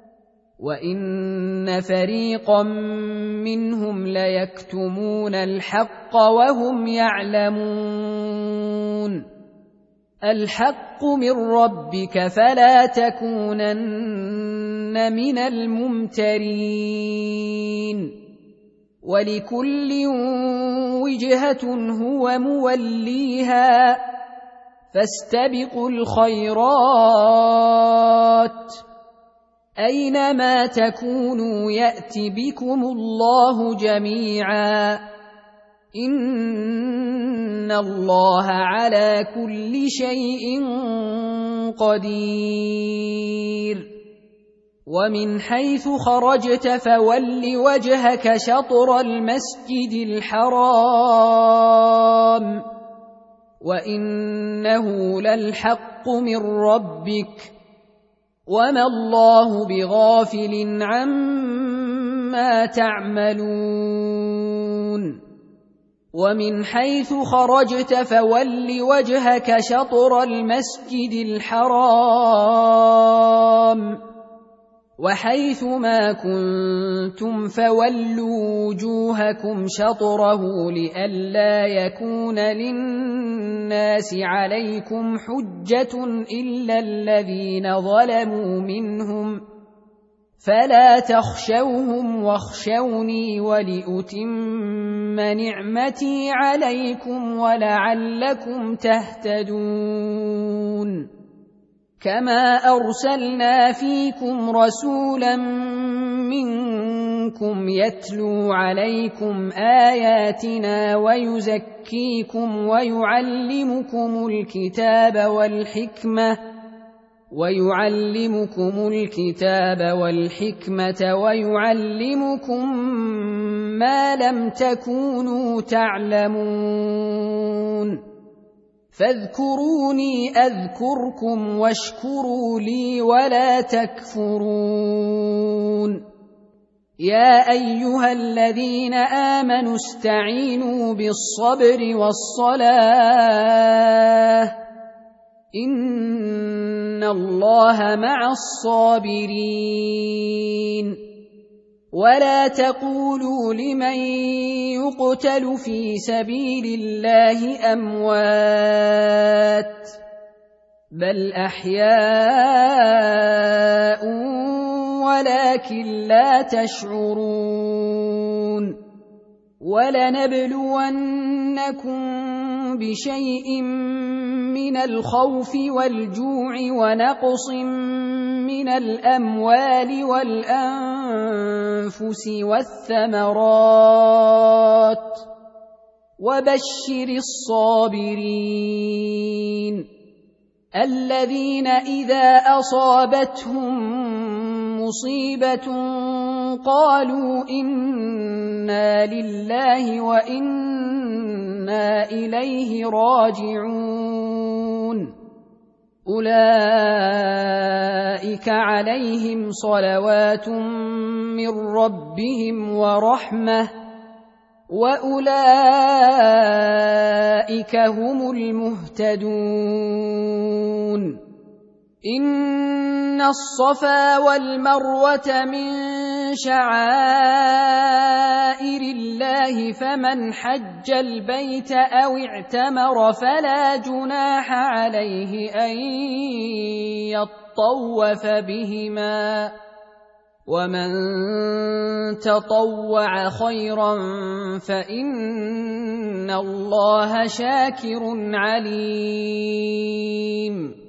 وإن فريقا منهم ليكتمون الحق وهم يعلمون الحق من ربك فلا تكونن من الممترين ولكل وجهة هو موليها فاستبقوا الخيرات أينما تكونوا يأت بكم الله جميعا إن الله على كل شيء قدير ومن حيث خرجت فول وجهك شطر المسجد الحرام وإنه للحق من ربك وما الله بغافل عما تعملون ومن حيث خرجت فول وجهك شطر المسجد الحرام وحيث ما كنتم فولوا وجوهكم شطره لئلا يكون للناس عليكم حجة إلا الذين ظلموا منهم فلا تخشوهم واخشوني ولأتم نعمتي عليكم ولعلكم تهتدون كما أرسلنا فيكم رسولا منكم يتلو عليكم آياتنا ويزكيكم ويعلمكم الكتاب والحكمة ويعلمكم ما لم تكونوا تعلمون فاذكروني أذكركم واشكروا لي ولا تكفرون يا أيها الذين آمنوا استعينوا بالصبر والصلاة إن الله مع الصابرين ولا تقولوا لمن يقتل في سبيل الله أموات بل أحياء ولكن لا تشعرون ولنبلونكم بشيء من الخوف والجوع ونقص من الأموال والأنفس والثمرات وبشر الصابرين الذين إذا أصابتهم مصيبة قالوا إنا لله وإنا إليه راجعون أولئك عليهم صلوات من ربهم ورحمة وأولئك هم المهتدون إن الصفا والمروة من شعائر الله فمن حج البيت أو اعتمر فلا جناح عليه أن يطوف بهما ومن تطوع خيرا فإن الله شاكر عليم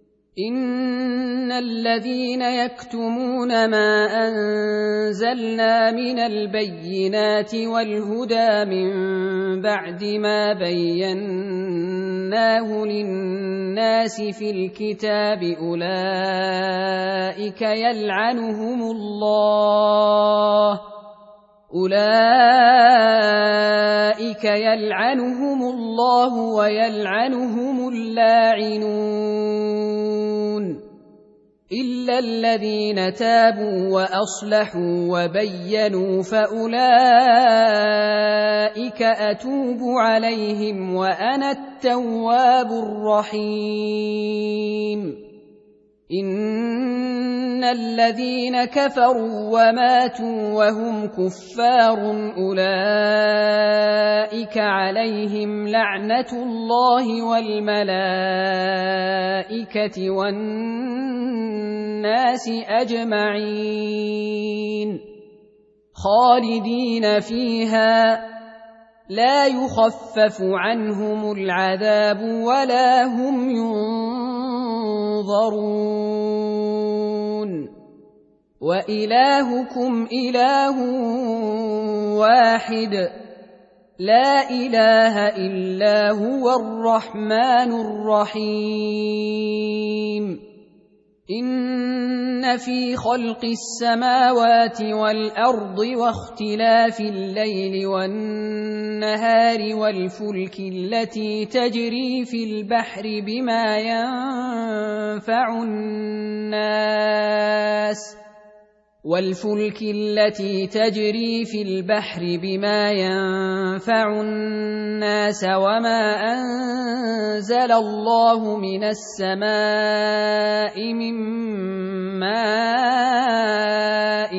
إن الذين يكتمون ما أنزلنا من البينات والهدى من بعد ما بيناه للناس في الكتاب أولئك يلعنهم الله ويلعنهم اللاعنون إلا الذين تابوا وأصلحوا وبينوا فأولئك أتوب عليهم وأنا التواب الرحيم إن الذين كفروا وماتوا وهم كفار أولئك عليهم لعنة الله والملائكة والناس أجمعين خالدين فيها لا يخفف عنهم العذاب ولا هم ينظرون وإلهكم إله واحد لا إله إلا هو الرحمن الرحيم إن في خلق السماوات والأرض واختلاف الليل والنهار والفلك التي تجري في البحر بما ينفع الناس وما أنزل الله من السماء من ماء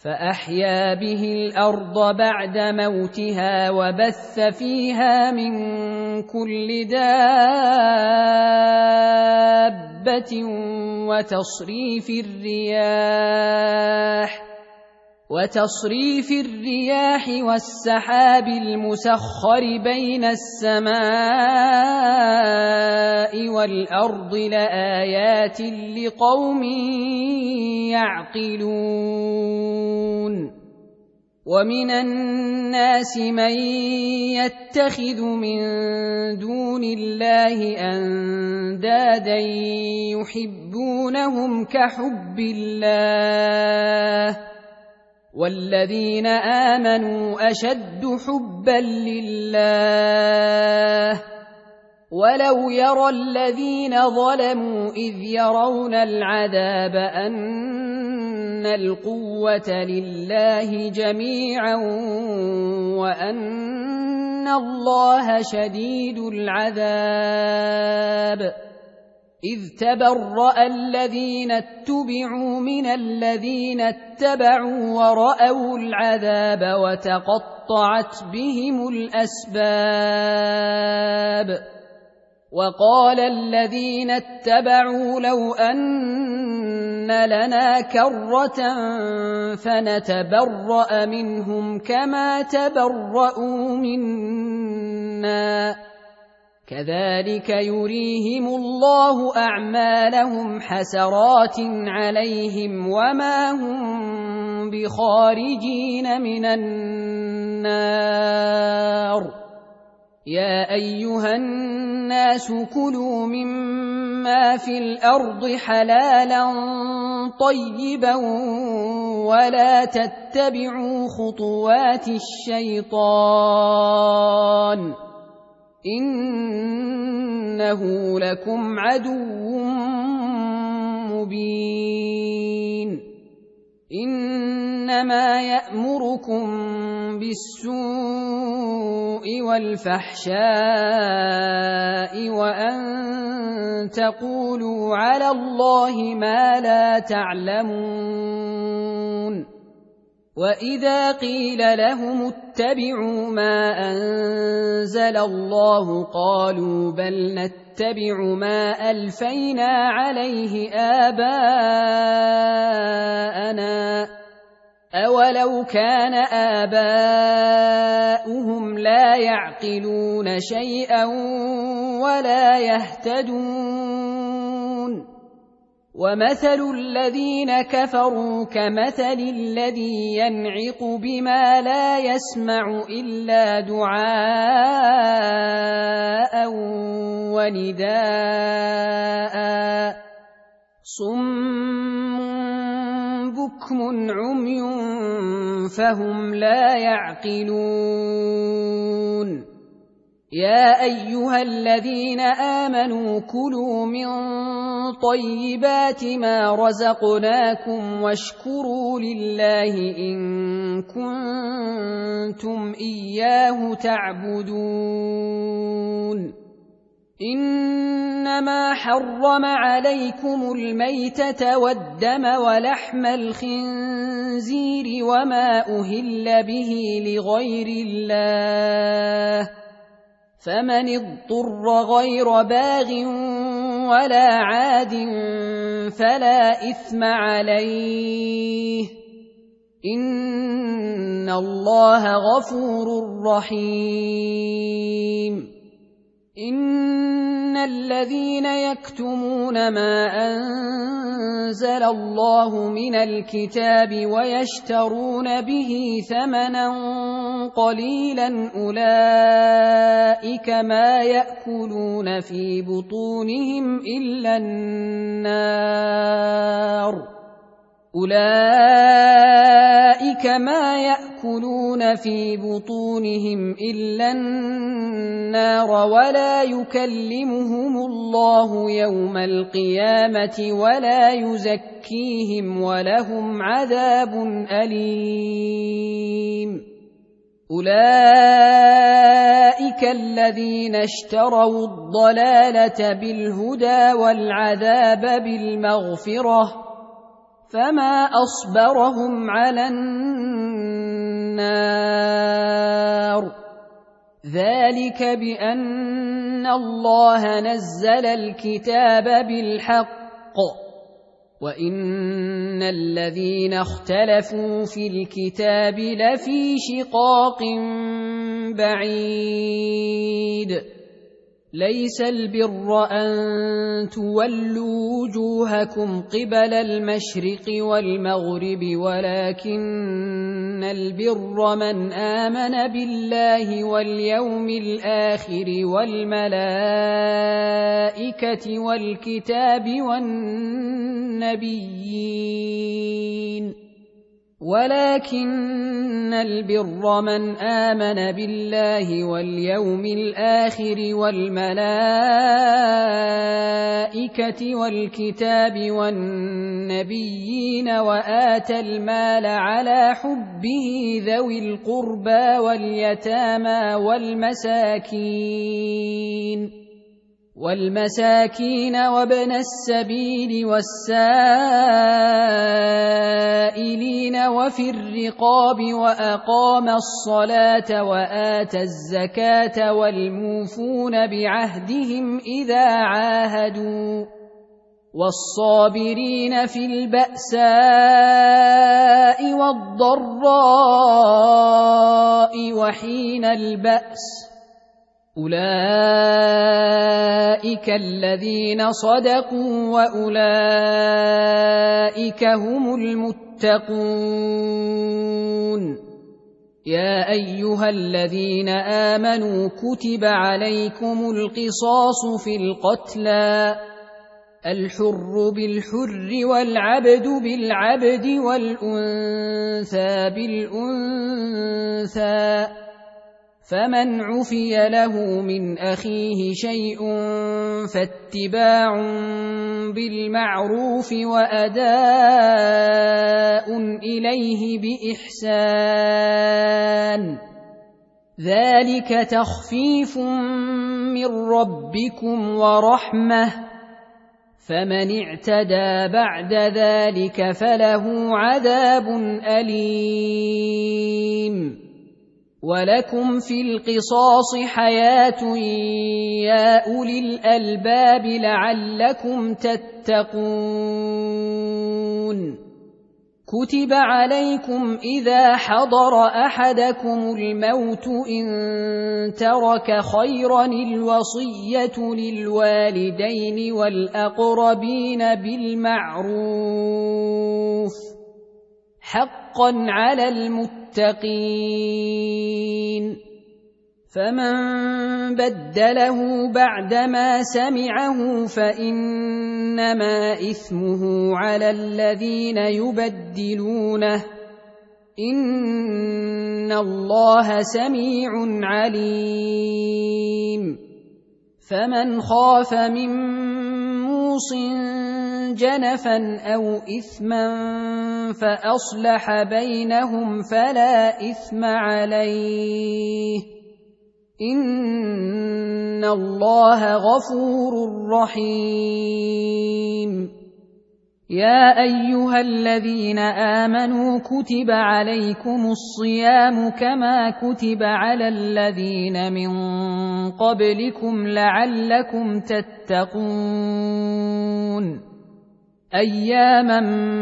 فأحيا به الأرض بعد موتها وبث فيها من كل دابة وتصريف الرياح والسحاب المسخر بين السماء والأرض لآيات لقوم يعقلون ومن الناس من يتخذ من دون الله أندادا يحبونهم كحب الله والذين آمنوا أشد حبا لله ولو يرى الذين ظلموا إذ يرون العذاب أن القوة لله جميعا وأن الله شديد العذاب إذ تبرأ الذين اتبعوا من الذين اتبعوا ورأوا العذاب وتقطعت بهم الأسباب وقال الذين اتبعوا لو أن لنا كرة فنتبرأ منهم كما تبرأوا منا كذلك يريهم الله أعمالهم حسرات عليهم وما هم بخارجين من النار يا أيها الناس كلوا مما في الأرض حلالا طيبا ولا تتبعوا خطوات الشيطان إنه لكم عدو مبين إنما يأمركم بالسوء والفحشاء وأن تقولوا على الله ما لا تعلمون وإذا قيل لهم اتبعوا ما أنزل الله قالوا بل نتبع ما ألفينا عليه آباءنا أولو كان آباؤهم لا يعقلون شيئا ولا يهتدون ومثل الذين كفروا كمثل الذي ينعق بما لا يسمع إلا دعاء ونداء صم بكم عمي فهم لا يعقلون يا أيها الذين آمنوا كلوا من طيبات ما رزقناكم واشكروا لله إن كنتم إياه تعبدون إنما حرم عليكم الميتة والدم ولحم الخنزير وما أهل به لغير الله فمن اضطر غير باغ ولا عاد فلا إثم عليه إن الله غفور رحيم إن الذين يكتمون ما أنزل الله من الكتاب ويشترون به ثمنا قليلا أولئك ما يأكلون في بطونهم إلا النار أولئك ما يأكلون في بطونهم إلا النار ولا يكلمهم الله يوم القيامة ولا يزكيهم ولهم عذاب أليم أولئك الذين اشتروا الضلالة بالهدى والعذاب بالمغفرة فما أصبرهم على النار ذلك بأن الله نزل الكتاب بالحق وإن الذين اختلفوا في الكتاب لفي شقاق بعيد ليس البر أن تولوا وجوهكم قبل المشرق والمغرب ولكن البر من آمن بالله واليوم الآخر والملائكة والكتاب والنبيين ولكن البر من آمن بالله واليوم الآخر والملائكة والكتاب والنبيين وآتى المال على حبه ذوي القربى واليتامى والمساكين وابن السبيل والسائلين وفي الرقاب وأقام الصلاة وآتى الزكاة والموفون بعهدهم إذا عاهدوا والصابرين في البأساء والضراء وحين البأس أولئك الذين صدقوا وأولئك هم المتقون يا أيها الذين آمنوا كتب عليكم القصاص في القتلى الحر بالحر والعبد بالعبد والأنثى بالأنثى فمن عفي له من أخيه شيء فاتباع بالمعروف وأداء إليه بإحسان ذلك تخفيف من ربكم ورحمة فمن اعتدى بعد ذلك فله عذاب أليم ولكم في القصاص حياة يا أولي الألباب لعلكم تتقون كتب عليكم إذا حضر أحدكم الموت إن ترك خيرا الوصية للوالدين والأقربين بالمعروف حقا على المتقين فمن بدله بعدما سمعه فإنما إثمه على الذين يبدلونه إن الله سميع عليم فمن خاف من موص جنفا أو إثما فأصلح بينهم فلا إثم عليه إن الله غفور رحيم يا أيها الذين آمنوا كتب عليكم الصيام كما كتب على الذين من قبلكم لعلكم تتقون أياما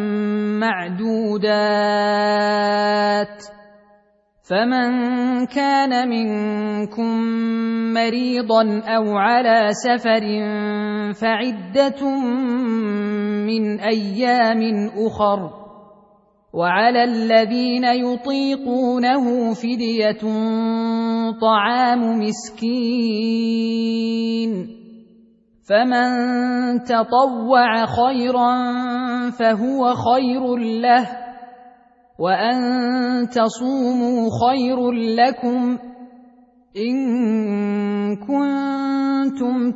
معدودات فمن كان منكم مريضا أو على سفر فعدة من أيام أخر وعلى الذين يطيقونه فدية طعام مسكين فمن تطوع خيرا فهو خير له وأن تصوموا خير لكم إن كنتم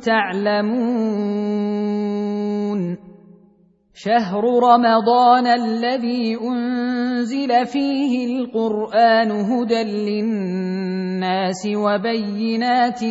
تعلمون شهر رمضان الذي أنزل فيه القرآن هدى للناس وبينات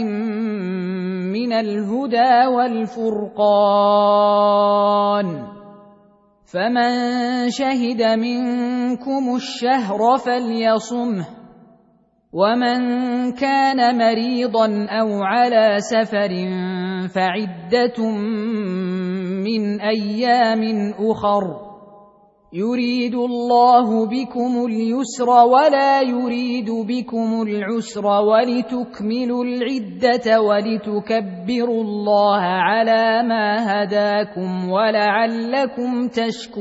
من الهدى والفرقان فمن شهد منكم الشهر فليصمه، ومن كان مريضا أو على سفر فعدة من أيام أخر، يريد الله بكم اليسر ولا يريد بكم العسر، ولتكملوا العدة ولتكبروا الله على ما هداكم ولعلكم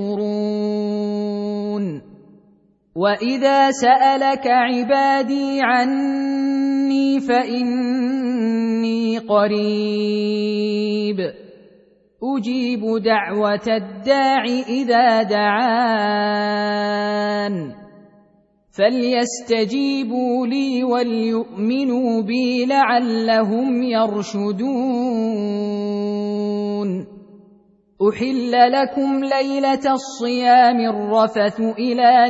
تشكرون. وإذا سألك عبادي عني فإني قريب أجيب دعوة الداع إذا دعان، فليستجيبوا لي وليؤمنوا بي لعلهم يرشدون. أحل لكم ليلة الصيام الرفث إلى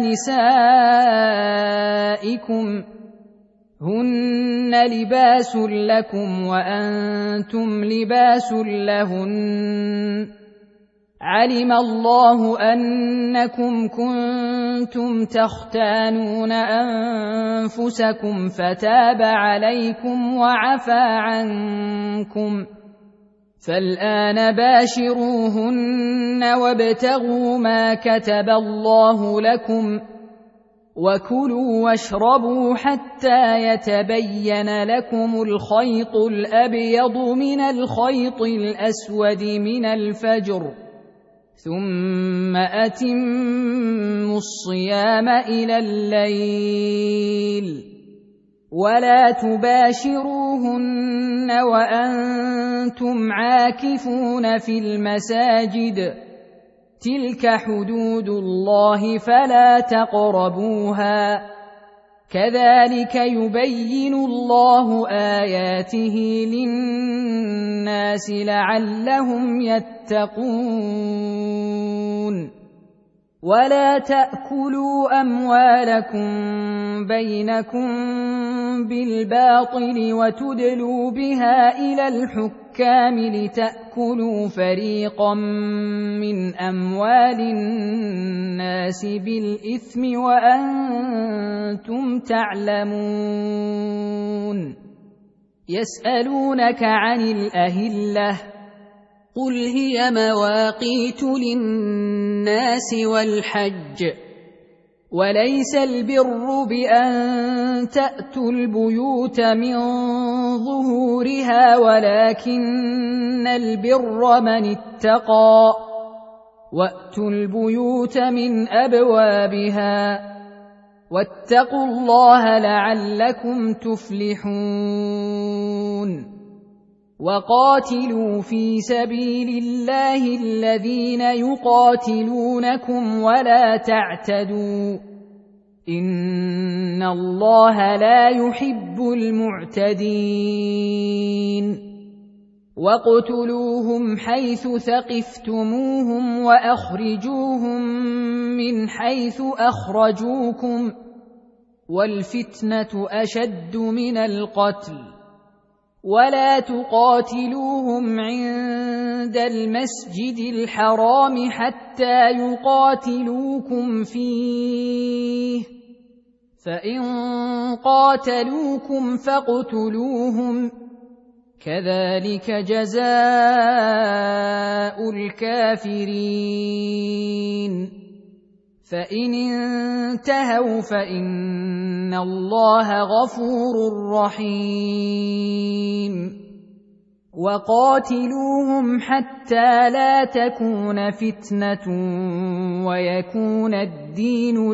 نسائكم هن لباس لكم وأنتم لباس لهن، علم الله أنكم كنتم تختانون أنفسكم فتاب عليكم وعفى عنكم، فالآن باشروهن وابتغوا ما كتب الله لكم، وكلوا واشربوا حتى يتبين لكم الخيط الأبيض من الخيط الأسود من الفجر، ثم أتموا الصيام إلى الليل، ولا تباشروهن وأنتم عاكفون في المساجد، تلك حدود الله فلا تقربوها، كذلك يبين الله آياته للناس لعلهم يتقون. ولا تأكلوا أموالكم بينكم بالباطل وتدلوا بها إلى الحكام لتأكلوا فريقا من أموال الناس بالإثم وأنتم تعلمون. يسألونك عن الأهلة قل هي مواقيت للناس والحج، وليس البر بأن تأتوا البيوت من ظهورها ولكن البر من اتقى، وأتوا البيوت من أبوابها، واتقوا الله لعلكم تفلحون. وقاتلوا في سبيل الله الذين يقاتلونكم ولا تعتدوا، إن الله لا يحب المعتدين. واقتلوهم حيث ثقفتموهم وأخرجوهم من حيث أخرجوكم، والفتنة أشد من القتل، ولا تقاتلوهم عند المسجد الحرام حتى يقاتلوكم فيه، فإن قاتلوكم فاقتلوهم، كذلك جزاء الكافرين. فإن انتهوا فإن الله غفور رحيم. وقاتلوهم حتى لا تكون فتنة ويكون الدين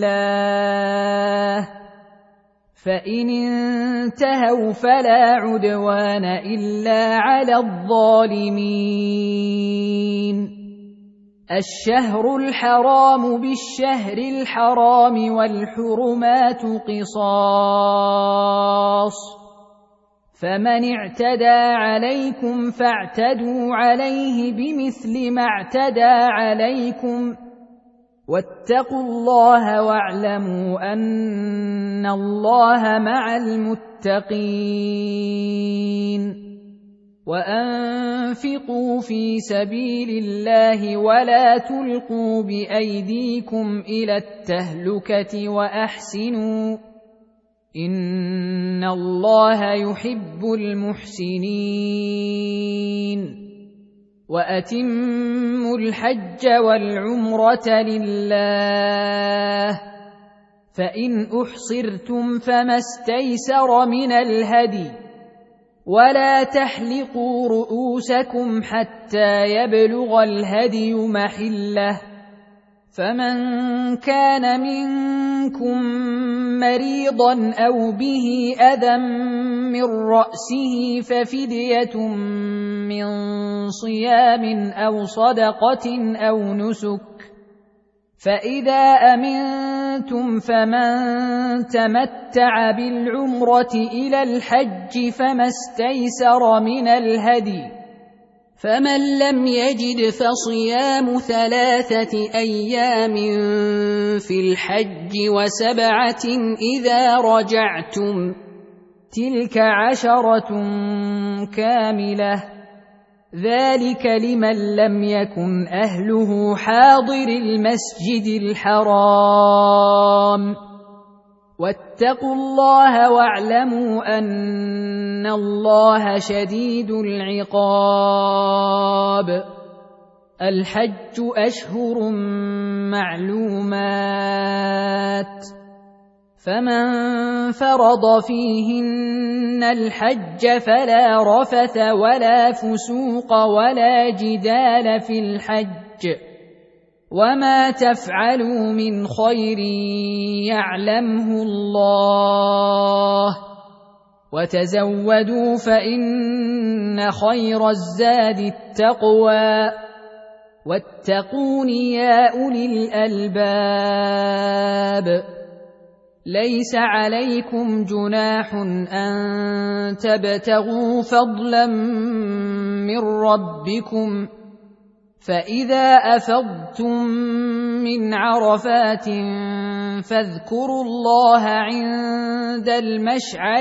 لله، فإن انتهوا فلا عدوان إلا على الظالمين. الشهر الحرام بالشهر الحرام والحرمات قصاص، فمن اعتدى عليكم فاعتدوا عليه بمثل ما اعتدى عليكم، واتقوا الله واعلموا أن الله مع المتقين. وأنفقوا في سبيل الله ولا تلقوا بأيديكم إلى التهلكة وأحسنوا إن الله يحب المحسنين وأتموا الحج والعمرة لله فإن أحصرتم فما استيسر من الهدي ولا تحلقوا رؤوسكم حتى يبلغ الهدي محله فمن كان منكم مريضا أو به أذى من رأسه ففدية من صيام أو صدقة أو نسك فإذا أمنتم فمن تمتع بالعمرة إلى الحج فما استيسر من الهدي فمن لم يجد فصيام 3 أيام في الحج و7 إذا رجعتم تلك 10 كاملة ذلك لمن لم يكن أهله حاضر المسجد الحرام واتقوا الله واعلموا أن الله شديد العقاب الحج أشهر معلومات فمن فرض فيهن الحج فلا رفث ولا فسوق ولا جدال في الحج وما تفعلوا من خير يعلمه الله وتزودوا فإن خير الزاد التقوى واتقون يا أولي الألباب ليس عليكم جناح أن تبتغوا فضلا من ربكم فإذا أفضتم من عرفات فاذكروا الله عند المشعر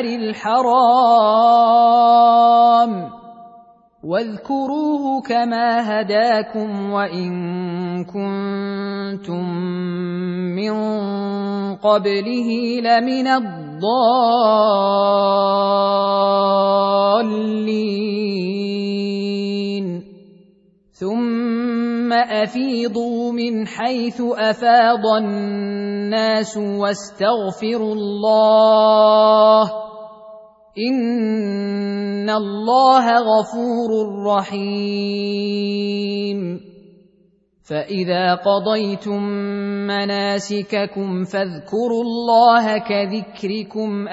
الحرام واذكروه كما هداكم وإن كنتم من قبله لمن الضالين ثم أفيضوا من حيث أفاض الناس واستغفروا الله إن الله غفور رحيم فإذا قضيتم مناسككم فاذكروا الله كذكركم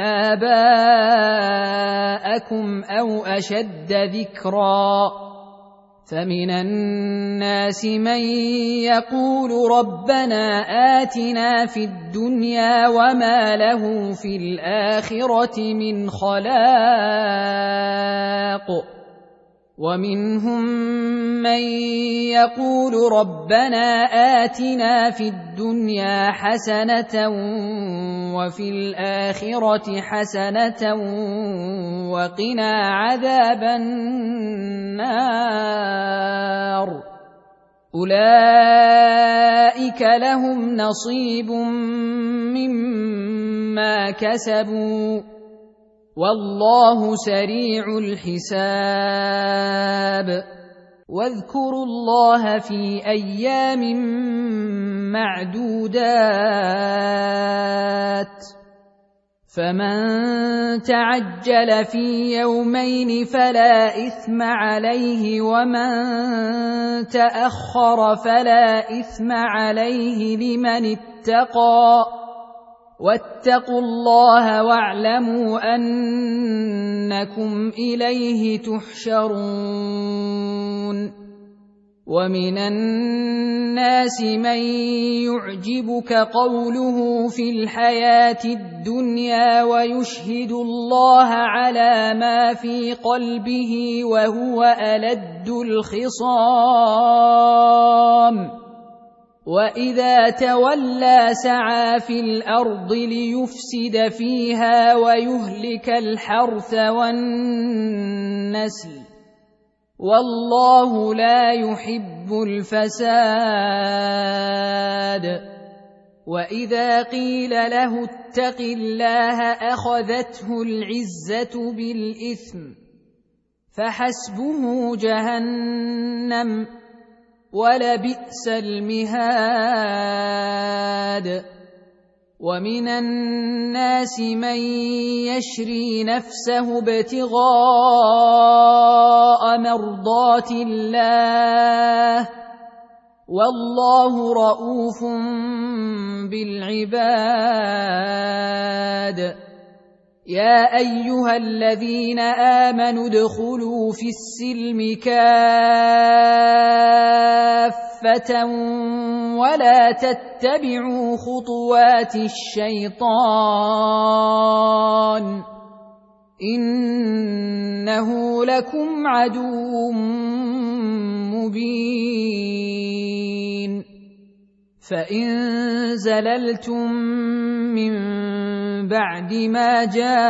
آباءكم أو أشد ذكرا فمن الناس من يقول ربنا آتنا في الدنيا وما له في الآخرة من خلاق ومنهم من يقول ربنا آتنا في الدنيا حسنة وفي الآخرة حسنة وقنا عذاب النار أولئك لهم نصيب مما كسبوا والله سريع الحساب واذكروا الله في أيام معدودات فمن تعجل في يومين فلا إثم عليه ومن تأخر فلا إثم عليه لمن اتقى واتقوا الله واعلموا أنكم إليه تحشرون ومن الناس من يعجبك قوله في الحياة الدنيا ويشهد الله على ما في قلبه وهو ألد الخصام وإذا تولى سعى في الأرض ليفسد فيها ويهلك الحرث والنسل والله لا يحب الفساد. وإذا قيل له اتق الله أخذته العزة بالإثم فحسبه جهنم ولبئس المهاد. ومن الناس من يشري نفسه ابتغاء مرضات الله والله رءوف بالعباد. يا أيها الذين آمنوا ادخلوا في السلم كافة ولا تتبعوا خطوات الشيطان إنه لكم عدو مبين. فإن زللتم من بعد ما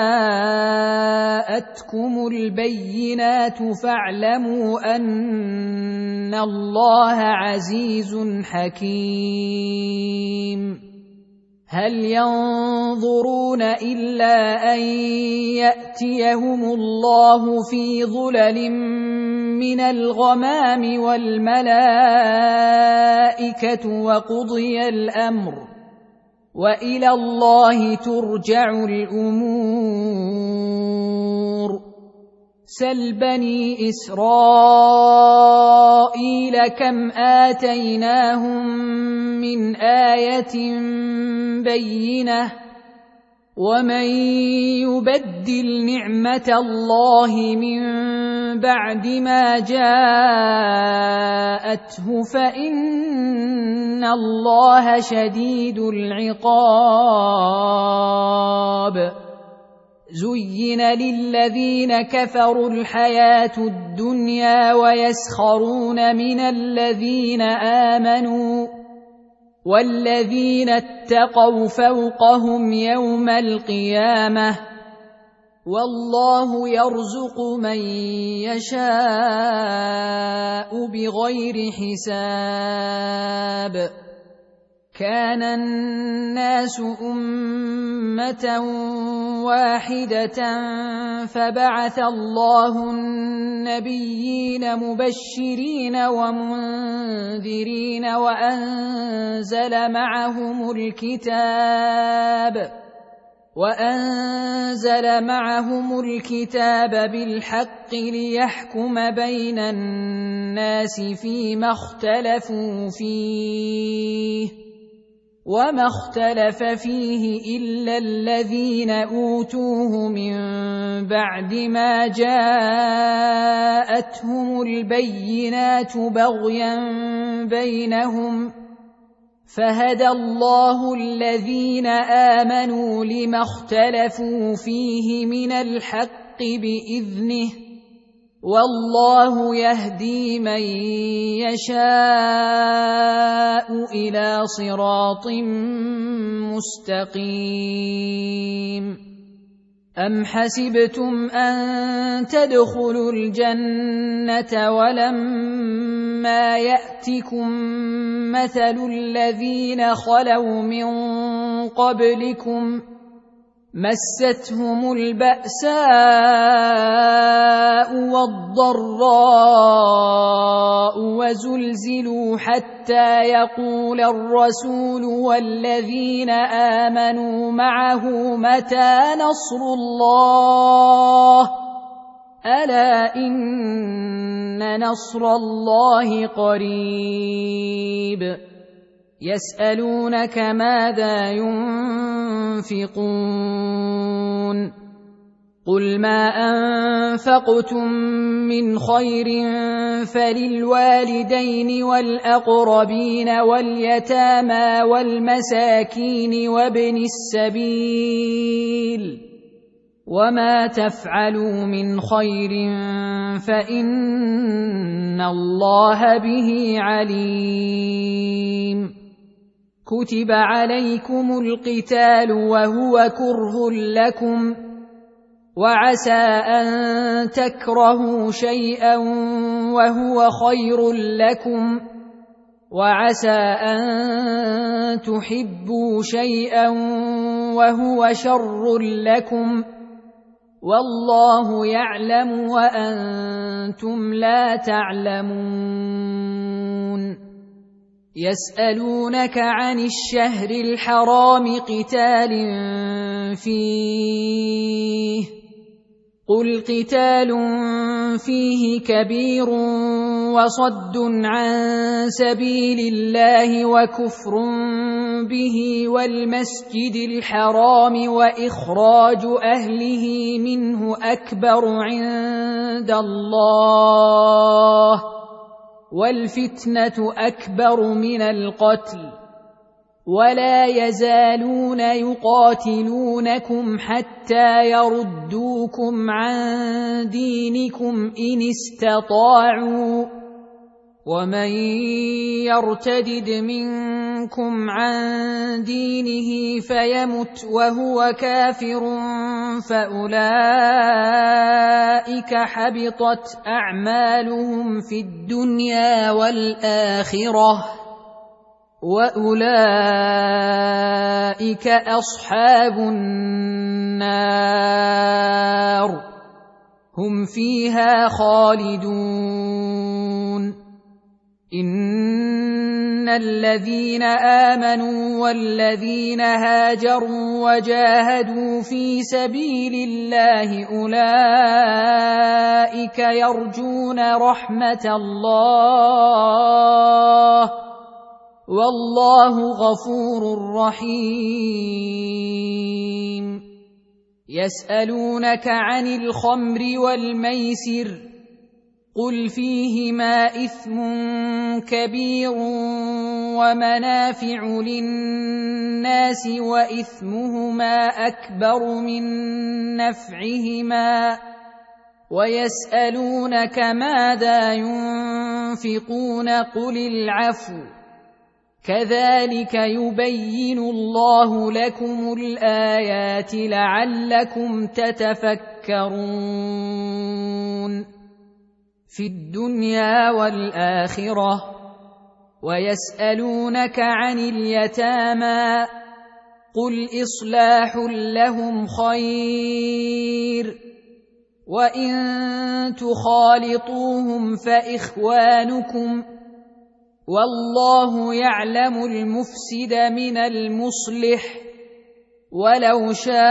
جاءتكم البينات فاعلموا أن الله عزيز حكيم. هل ينظرون إلا أن يأتيهم الله في ظلل من الغمام والملائكة وقضي الأمر وإلى الله ترجع الأمور. سل بني إسرائيل كم آتيناهم من آية بينة ومن يبدل نعمة الله من بعد ما جاءته فإن الله شديد العقاب. زين للذين كفروا الحياة الدنيا ويسخرون من الذين آمنوا والذين اتقوا فوقهم يوم القيامة والله يرزق من يشاء بغير حساب. كان الناس أمة واحدة فبعث الله النبيين مبشرين ومنذرين وأنزل معهم الكتاب بالحق ليحكم بين الناس فيما اختلفوا فيه وما اختلف فيه إلا الذين أوتوه من بعد ما جاءتهم البينات بغيا بينهم فهدى الله الذين آمنوا لما اختلفوا فيه من الحق بإذنه والله يهدي من يشاء إلى صراط مستقيم. أم حسبتم أن تدخلوا الجنة ولما يأتكم مثل الذين خلوا من قبلكم مستهم البأساء والضراء وزلزلوا حتى يقول الرسول والذين آمنوا معه متى نصر الله ألا إن نصر الله قريب. يسألونك ماذا ينفقون قل ما أنفقتم من خير فللوالدين والأقربين واليتامى والمساكين وابن السبيل وما تفعلوا من خير فإن الله به عليم. كتب عليكم القتال وهو كره لكم وعسى أن تكرهوا شيئا وهو خير لكم، وعسى أن تحبوا شيئا وهو شر لكم، والله يعلم وأنتم لا تعلمون. يسألونك عن الشهر الحرام قتال فيه، قل قتال فيه كبير وصد عن سبيل الله وكفر به والمسجد الحرام وإخراج أهله منه أكبر عند الله، والفتنة أكبر من القتل، ولا يزالون يقاتلونكم حتى يردوكم عن دينكم إن استطاعوا، ومن يرتدد منكم عن دينه فيمت وهو كافر فأولئك حبطت أعمالهم في الدنيا والآخرة، وأولئك أصحاب النار هم فيها خالدون. إن الذين آمنوا والذين هاجروا وجاهدوا في سبيل الله أولئك يرجون رحمة الله، والله غفور رحيم. يسألونك عن الخمر والميسر، قل فيهما إثم كبير ومنافع للناس وإثمهما أكبر من نفعهما، ويسألونك ماذا ينفقون قل العفو، كذلك يبين الله لكم الآيات لعلكم تتفكرون في الدنيا والآخرة. ويسألونك عن اليتامى، قل إصلاح لهم خير، وإن تخالطوهم فإخوانكم، والله يعلم المفسد من المصلح، ولو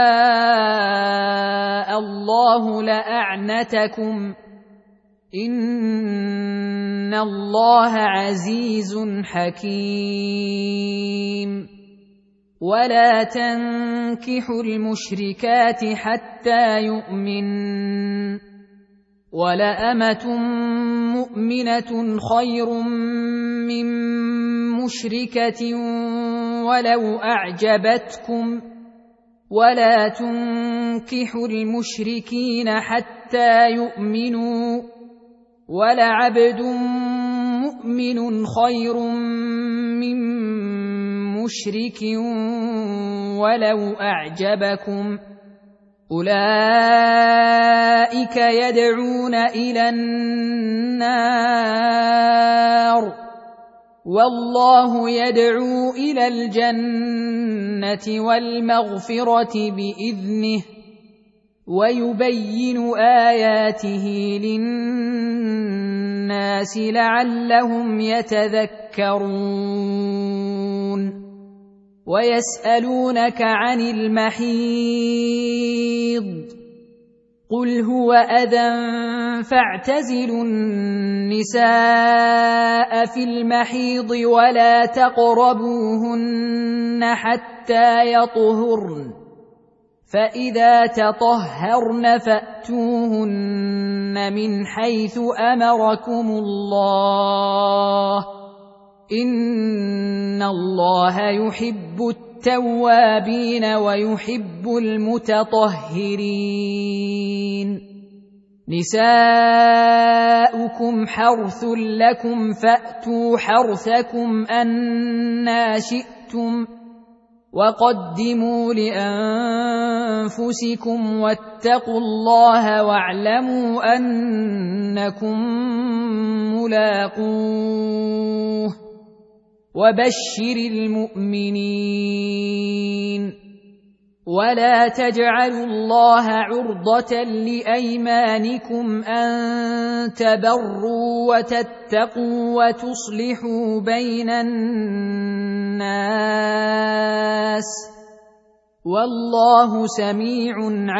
شاء الله لأعنتكم، إن الله عزيز حكيم. ولا تنكحوا المشركات حتى يؤمن، ولأمة مؤمنة خير من مشركة ولو أعجبتكم، ولا تنكحوا المشركين حتى يؤمنوا، ولعبد مؤمن خير من مشرك ولو أعجبكم، أولئك يدعون إلى النار، والله يدعو إلى الجنة والمغفرة بإذنه، ويبين آياته للناس لعلهم يتذكرون. ويسألونك عن المحيض، قل هو أذى فاعتزلوا النساء في المحيض ولا تقربوهن حتى يطهرن، فإذا تطهرن فأتوهن من حيث أمركم الله، إن الله يحب التوابين ويحب المتطهرين. نساؤكم حرث لكم فأتوا حرثكم أنى شئتم، وقدموا أنفسكم واتقوا الله واعلموا أنكم ملاقوه وبشر المؤمنين ولا تجعلوا الله عرضة لأيمانكم أن تبروا وتتقوا وتصلحوا بين الناس والله سميع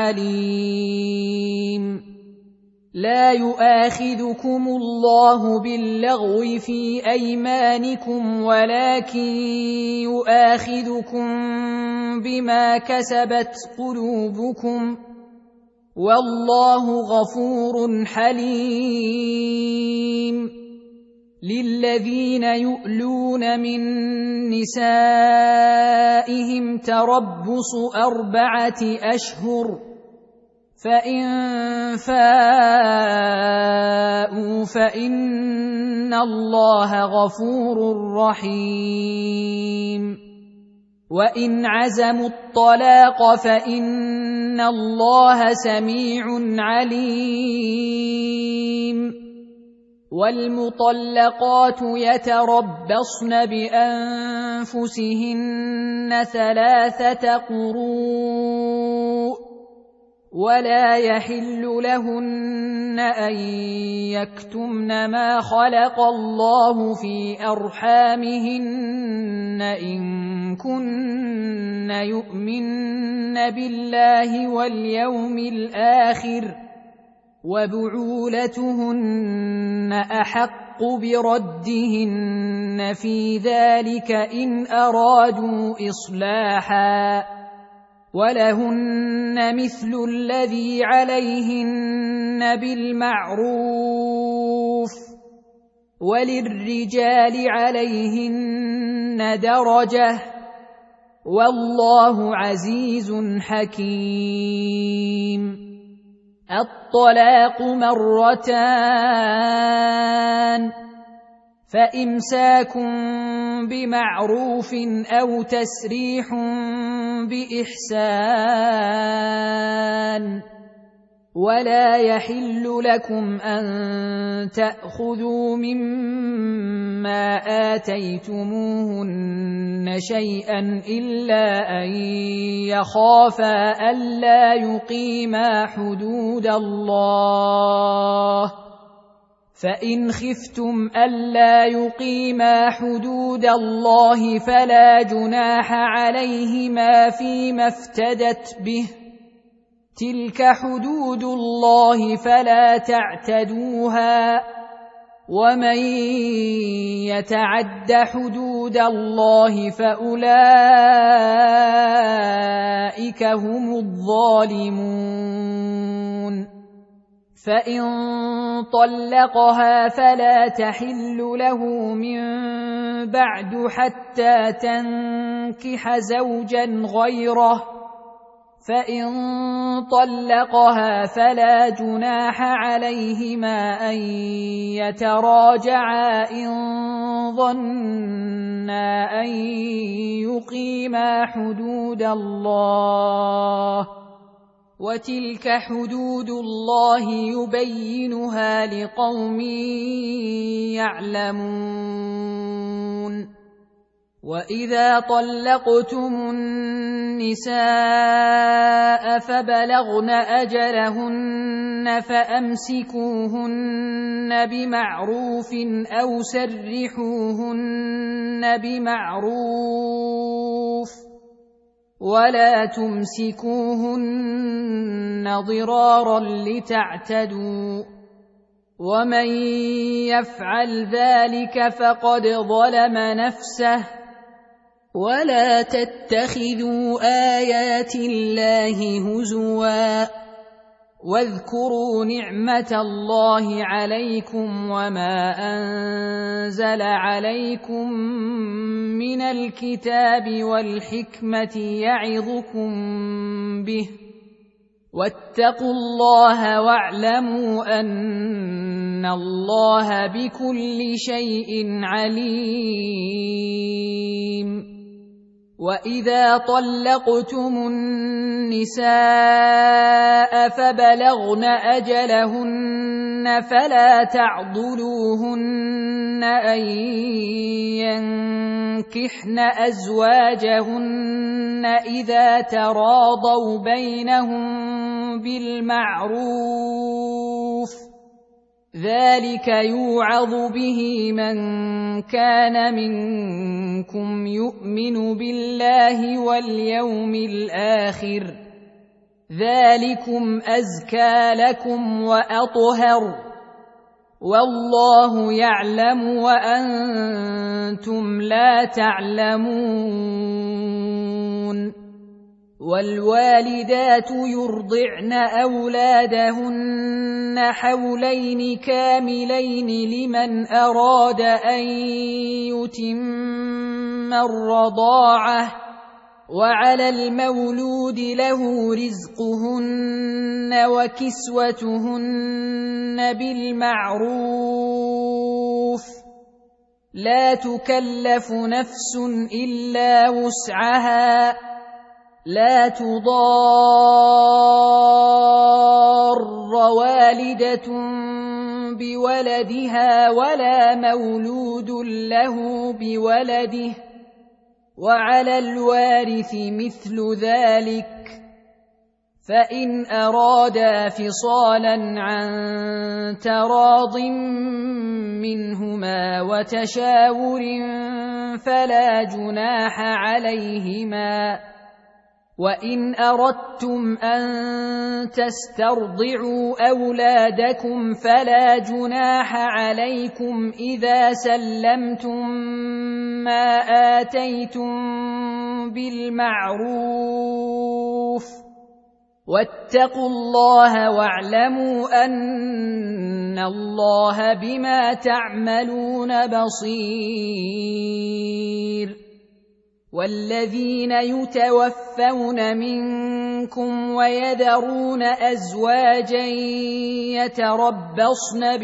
عليم لا يؤاخذكم الله باللغو في أيمانكم ولكن يؤاخذكم بما كسبت قلوبكم والله غفور حليم للذين يؤلون من نسائهم تربص 4 أشهر فإن فاءوا فإن الله غفور رحيم وإن عزموا الطلاق فإن الله سميع عليم والمطلقات يتربصن بأنفسهن 3 قروء ولا يحل لهن أن يكتمن ما خلق الله في أرحامهن إن كن يؤمن بالله واليوم الآخر وبعولتهن أحق بردهن في ذلك إن أرادوا إصلاحا ولهن مثل الذي عليهن بالمعروف وللرجال عليهن درجة والله عزيز حكيم الطلاق 2 مرتان فإمساك بمعروف أو تسريح بإحسان ولا يحل لكم أن تأخذوا مما آتيتموهن شيئا إلا أن يخافا ألا يقيما حدود الله فإن خفتم ألا يقيما حدود الله فلا جناح عليهما فيما افتدت به تلك حدود الله فلا تعتدوها ومن يتعد حدود الله فأولئك هم الظالمون فإن طلقها فلا تحل له من بعد حتى تنكح زوجا غيره فإن طلقها فلا جناح عليهما أن يتراجعا إن ظنا أن يقيما حدود الله وتلك حدود الله يبينها لقوم يعلمون وإذا طلقتم النساء فبلغن أجلهن فأمسكوهن بمعروف أو سرحوهن بمعروف ولا تمسكوهن ضرارا لتعتدوا ومن يفعل ذلك فقد ظلم نفسه ولا تتخذوا آيات الله هزوا واذكروا نعمة الله عليكم وما أنزل عليكم من الكتاب والحكمة يعظكم به واتقوا الله واعلموا أن الله بكل شيء عليم وإذا طلقتم النساء فبلغن أجلهن فلا تعضلوهن أن ينكحن أزواجهن إذا تراضوا بينهم بالمعروف، ذلك يوعظ به من كان منكم يؤمن بالله واليوم الآخر، ذلكم أزكى لكم وأطهر، والله يعلم وأنتم لا تعلمون. والوالدات يرضعن أولادهن حولين كاملين لمن أراد أن يتم الرضاعة، وعلى المولود له رزقهن وكسوتهن بالمعروف، لا تكلف نفس إلا وسعها، لا تضار والدة بولدها ولا مولود له بولده، وعلى الوارث مثل ذلك، فإن أرادا فصالا عن تراض منهما وتشاور فلا جناح عليهما. وإن أردتم أن تسترضعوا أولادكم فلا جناح عليكم إذا سلمتم ما آتيتم بالمعروف، واتقوا الله واعلموا أن الله بما تعملون بصير. والذين يتوفون منكم ويذرون أزواجا يتربصن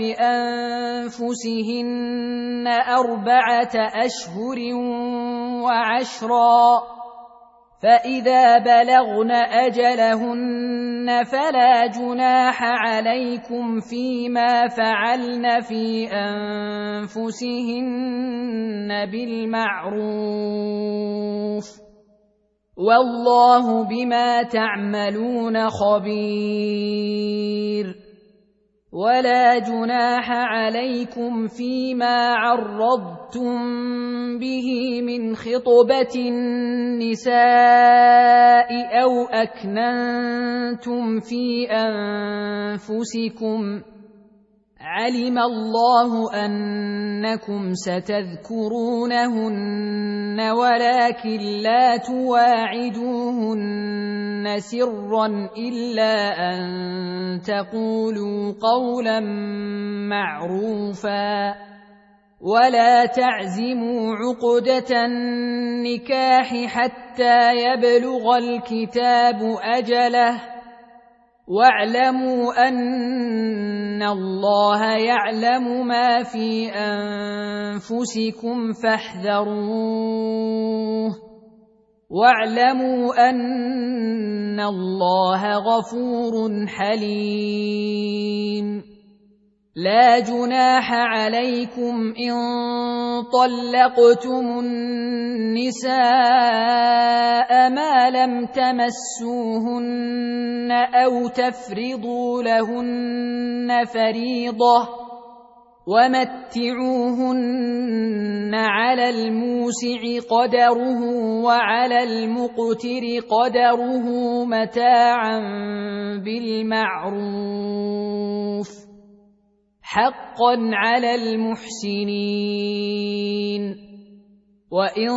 بأنفسهن 4 أشهر و10، فإذا بلغن أجلهن فلا جناح عليكم فيما فعلن في أنفسهن بالمعروف، والله بما تعملون خبير. ولا جناح عليكم فيما عرضتم به من خطبة النساء أو أكننتم في أنفسكم، علم الله أنكم ستذكرونهن ولكن لا تواعدوهن سرا إلا أن تقولوا قولا معروفا، ولا تعزموا عقدة النكاح حتى يبلغ الكتاب أجله، واعلموا أن الله يعلم ما في أنفسكم فاحذروه، واعلموا أن الله غفور حليم. لا جناح عليكم إن طلقتم النساء ما لم تمسوهن أو تفرضوا لهن فريضة، ومتعوهن على الموسع قدره وعلى المقتر قدره متاعا بالمعروف، حقا على المحسنين. وإن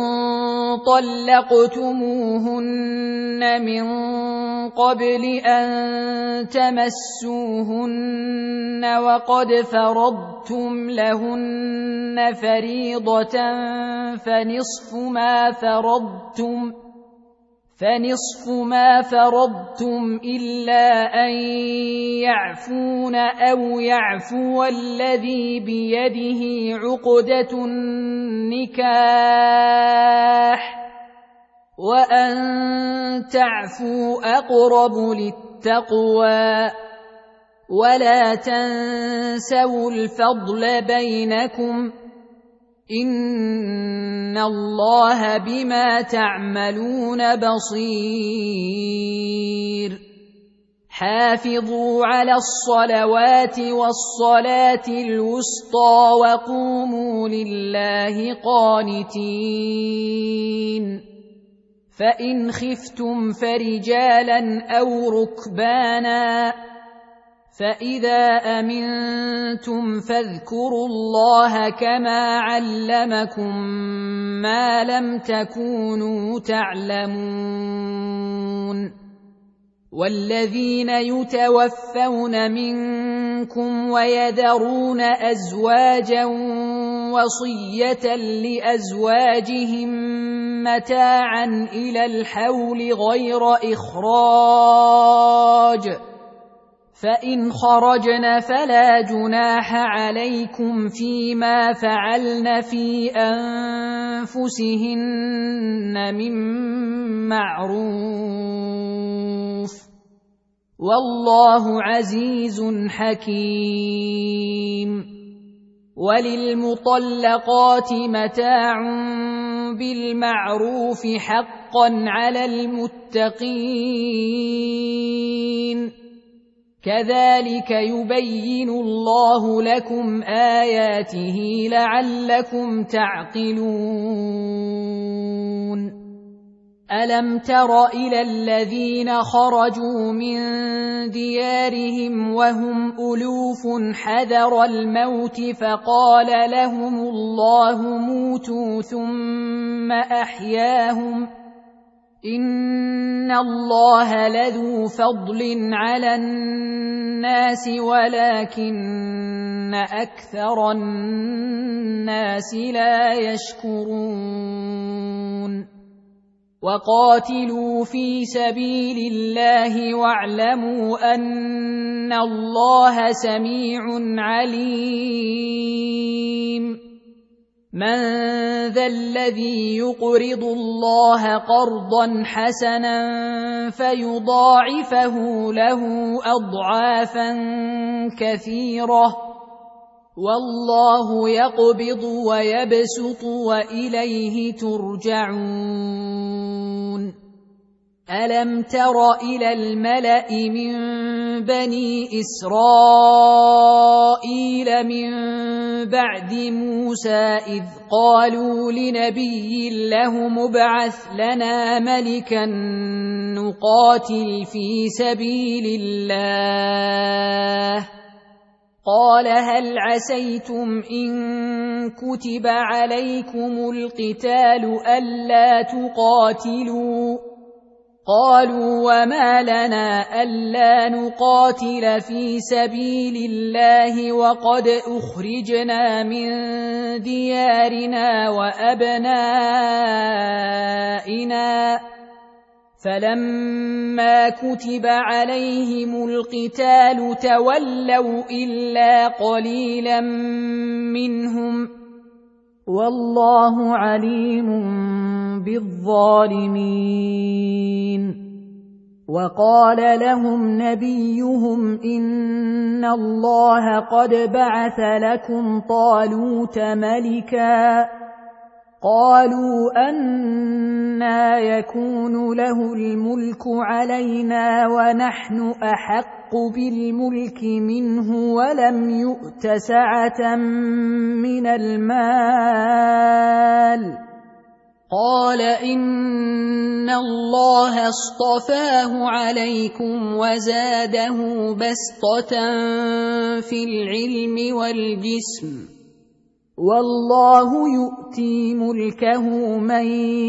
طلقتموهن من قبل أن تمسوهن وقد فرضتم لهن فريضة فنصف ما فرضتم إلا أن يعفون أو يعفو الذي بيده عقدة النكاح، وأن تعفوا أقرب للتقوى ولا تنسوا الفضل بينكم إن الله بما تعملون بصير حافظوا على الصلوات والصلاة الوسطى وقوموا لله قانتين فإن خفتم فرجالا أو ركبانا فإذا أمنتم فاذكروا الله كما علمكم ما لم تكونوا تعلمون والذين يتوفون منكم ويذرون أزواجا وصية لأزواجهم متاعا إلى الحول غير إخراج فإن خرجن فلا جناح عليكم فيما فعلن في أنفسهن من معروف والله عزيز حكيم وللمطلقات متاع بالمعروف حقا على المتقين كذلك يبين الله لكم آياته لعلكم تعقلون ألم تر إلى الذين خرجوا من ديارهم وهم ألوف حذر الموت فقال لهم الله موتوا ثم أحياهم إن الله لذو فضل على الناس ولكن أكثر الناس لا يشكرون وقاتلوا في سبيل الله واعلموا أن الله سميع عليم من ذا الذي يقرض الله قرضا حسنا فيضاعفه له أضعافا كثيرة والله يقبض ويبسط وإليه ترجعون ألم تر إلى الملأ من بني إسرائيل من بعد موسى إذ قالوا لنبي له ابعث لنا ملكا نقاتل في سبيل الله قال هل عسيتم إن كتب عليكم القتال ألا تقاتلوا قالوا وما لنا ألا نقاتل في سبيل الله وقد أخرجنا من ديارنا وأبنائنا فلما كتب عليهم القتال تولوا إلا قليلا منهم والله عليم بالظالمين وقال لهم نبيهم إن الله قد بعث لكم طالوت ملكا قالوا أنى يكون له الملك علينا ونحن أحق بالملك منه ولم يؤت سعة من المال قال إن الله اصطفاه عليكم وزاده بسطة في العلم والجسم والله يؤتي ملكه من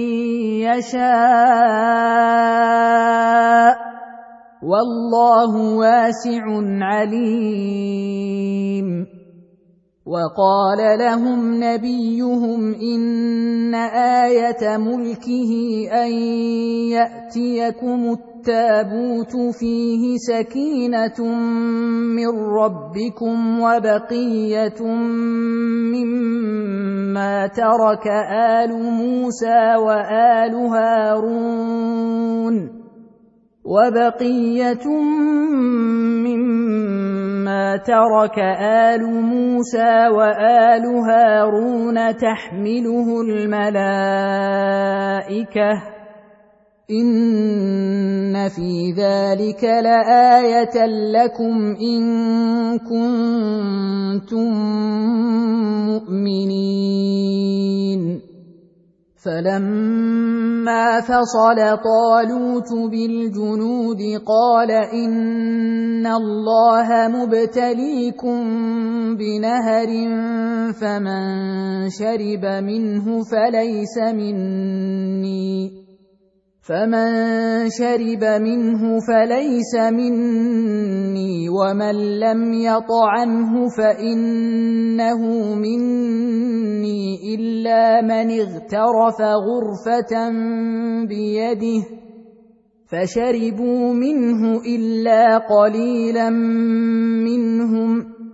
يشاء والله واسع عليم وقال لهم نبيهم إن آية ملكه أن يأتيكم التابوت فيه سكينة من ربكم وبقية مما ترك آل موسى وآل هارون تحمله الملائكة إن في ذلك لآية لكم إن كنتم مؤمنين فلما فصل طالوت بالجنود قال إن الله مبتليكم بنهر فمن شرب منه فليس مني ومن لم يطعمه فإنه مني إلا من اغترف غرفة بيده فشربوا منه إلا قليلا منهم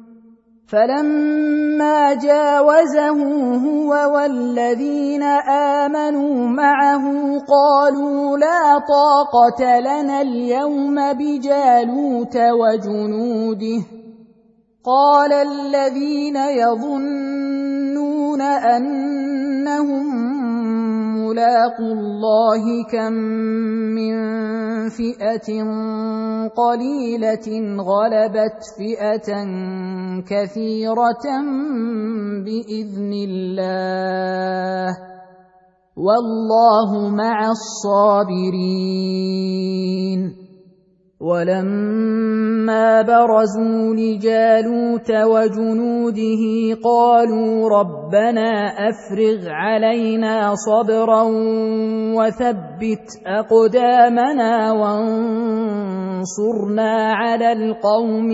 فلما جاوزه هو والذين آمنوا معه قالوا لا طاقة لنا اليوم بجالوت وجنوده قال الذين يظنون أنهم ملاقو الله كم من فئة قليلة غلبت فئة كثيرة بإذن الله والله مع الصابرين ولما برزوا لجالوت وجنوده قالوا ربنا أفرغ علينا صبرا وثبت أقدامنا وانصرنا على القوم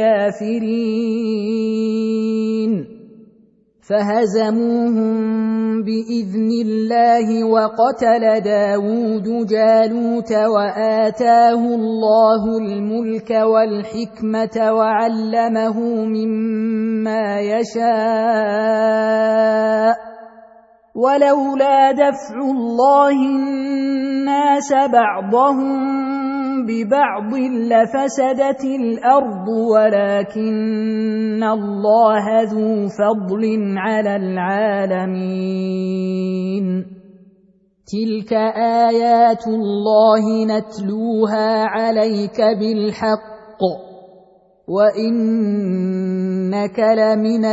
الكافرين فهزموهم بإذن الله وقتل داود جالوت وآتاه الله الملك والحكمة وعلمه مما يشاء ولولا دفع الله الناس بعضهم ببعض لفسدت الأرض ولكن الله ذو فضل على العالمين تلك آيات الله نتلوها عليك بالحق وإنك لمن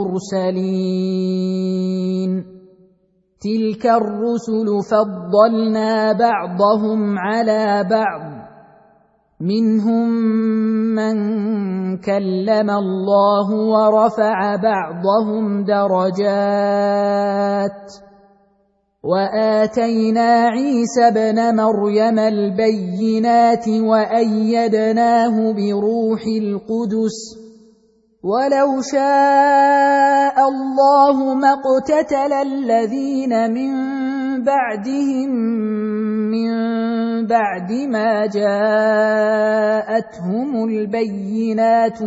المرسلين تلك الرسل فضلنا بعضهم على بعض منهم من كلم الله ورفع بعضهم درجات وآتينا عيسى ابن مريم البينات وأيدناه بروح القدس ولو شاء الله ما اقتتل الذين من بعدهم من بعد ما جاءتهم البينات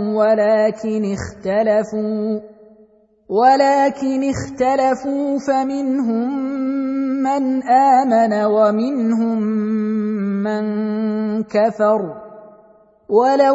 ولكن اختلفوا فمنهم من آمن ومنهم من كفر ولو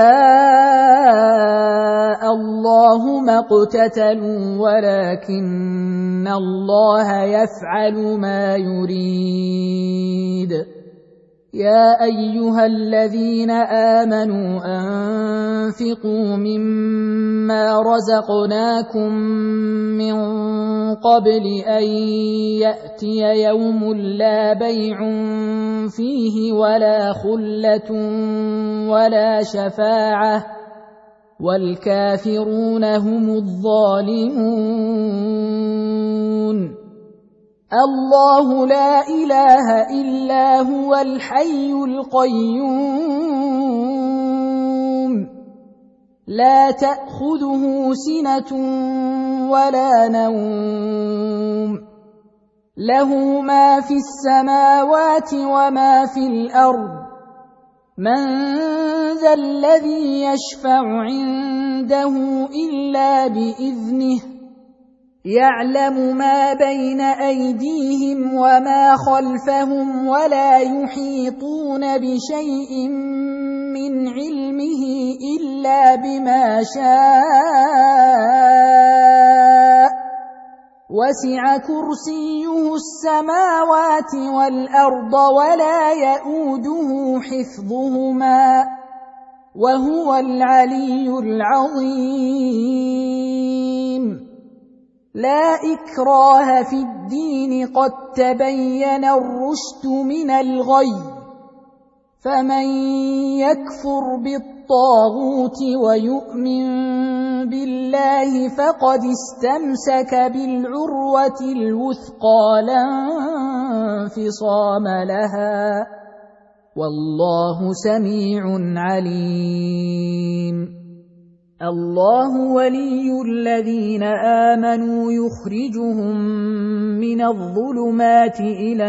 شاء الله ما اقتتلوا ولكن الله يفعل ما يريد يا أيها الذين آمنوا أنفقوا مما رزقناكم من قبل أن يأتي يوم لا بيع فيه ولا خلة ولا شفاعة والكافرون هم الظالمون الله لا إله إلا هو الحي القيوم لا تأخذه سنة ولا نوم له ما في السماوات وما في الأرض من ذا الذي يشفع عنده إلا بإذنه يعلم ما بين أيديهم وما خلفهم ولا يحيطون بشيء من علمه إلا بما شاء وسع كرسيه السماوات والأرض ولا يئوده حفظهما وهو العلي العظيم لا إكراه في الدين قد تبين الرشد من الغي فمن يكفر بالطاغوت ويؤمن بالله فقد استمسك بالعروة الوثقى لا انفصام لها والله سميع عليم الله ولي الذين آمنوا يخرجهم من الظلمات إلى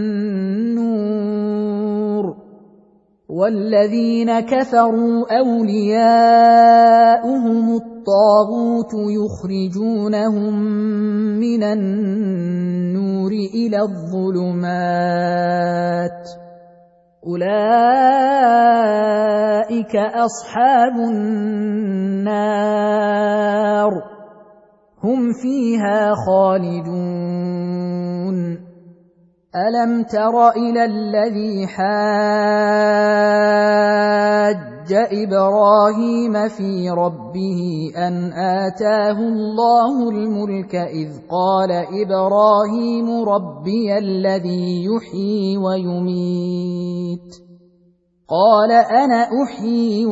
النور والذين كفروا أولياؤهم الطاغوت يخرجونهم من النور إلى الظلمات أولئك أصحاب النار هم فيها خالدون ألم تر إلى الذي حاج إبراهيم في ربه أن آتاه الله الملك إذ قال إبراهيم ربي الذي يحيي ويميت قال أنا أحيي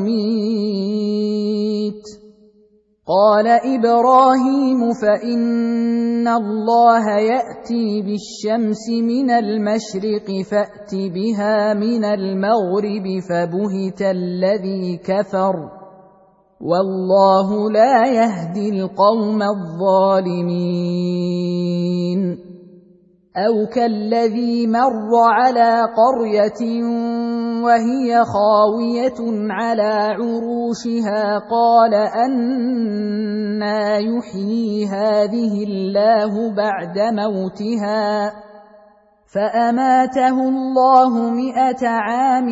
وأميت قال إبراهيم فإن الله يأتي بالشمس من المشرق فأت بها من المغرب فبهت الذي كفر والله لا يهدي القوم الظالمين أو كالذي مر على قرية وهي خاوية على عروشها قال أنى يحيي هذه الله بعد موتها فأماته الله 100 عام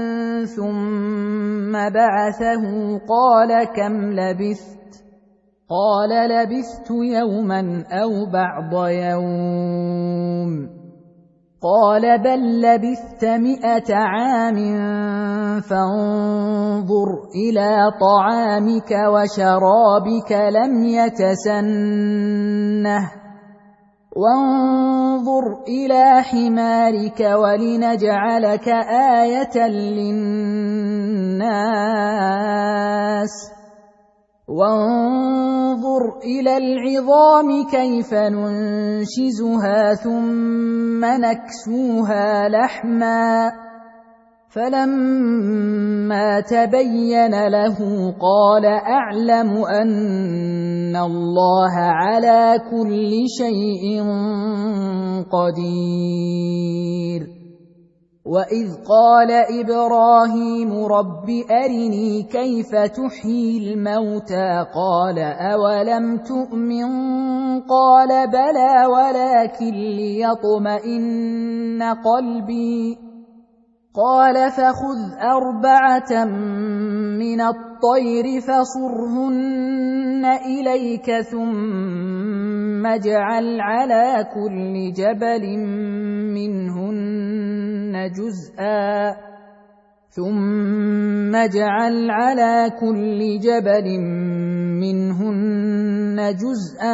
ثم بعثه قال كم لبثت قال لبثت يوما أو بعض يوم قال بل لبثت 100 عام فانظر إلى طعامك وشرابك لم يتسنه وانظر إلى حمارك ولنجعلك آية للناس وانظر إلى العظام كيف ننشزها ثم نكسوها لحما فلما تبين له قال أعلم أن الله على كل شيء قدير وإذ قال إبراهيم رب أرني كيف تحيي الموتى قال أولم تؤمن قال بلى ولكن ليطمئن قلبي قال فخذ 4 من الطير فصرهن إليك ثم اجعل على كل جبل منهن جزءا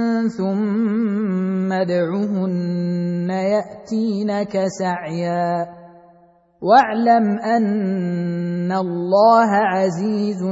ثم ادعهن يأتينك سعيا واعلم أن الله عزيز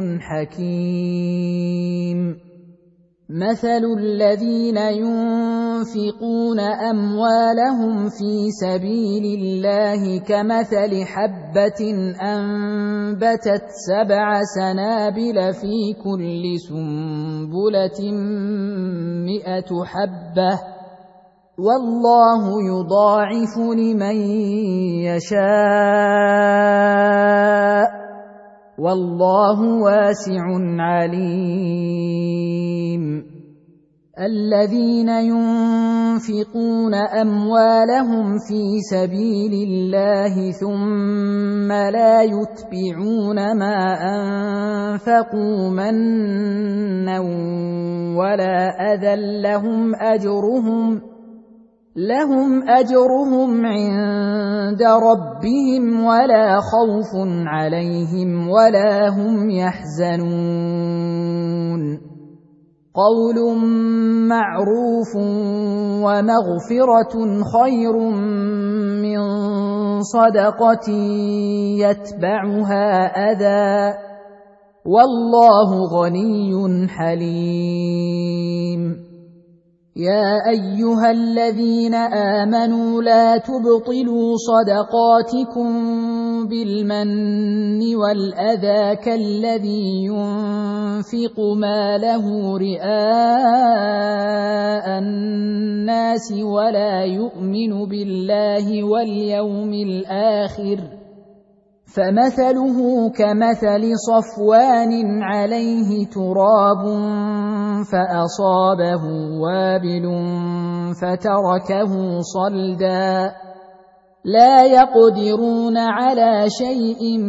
حكيم مثل الذين ينفقون أموالهم في سبيل الله كمثل حبة أنبتت 7 سنابل في كل سنبلة 100 حبة والله يضاعف لمن يشاء والله واسع عليم الذين ينفقون أموالهم في سبيل الله ثم لا يتبعون ما أنفقوا منا ولا أذى لهم أجرهم عند ربهم ولا خوف عليهم ولا هم يحزنون قول معروف ومغفرة خير من صدقة يتبعها أذى والله غني حليم يا أيها الذين آمنوا لا تبطلوا صدقاتكم بالمن والأذى كالذي ينفق ماله رئاء الناس ولا يؤمن بالله واليوم الآخر فمثله كمثل صفوان عليه تراب فأصابه وابل فتركه صلدا لا يقدرون على شيء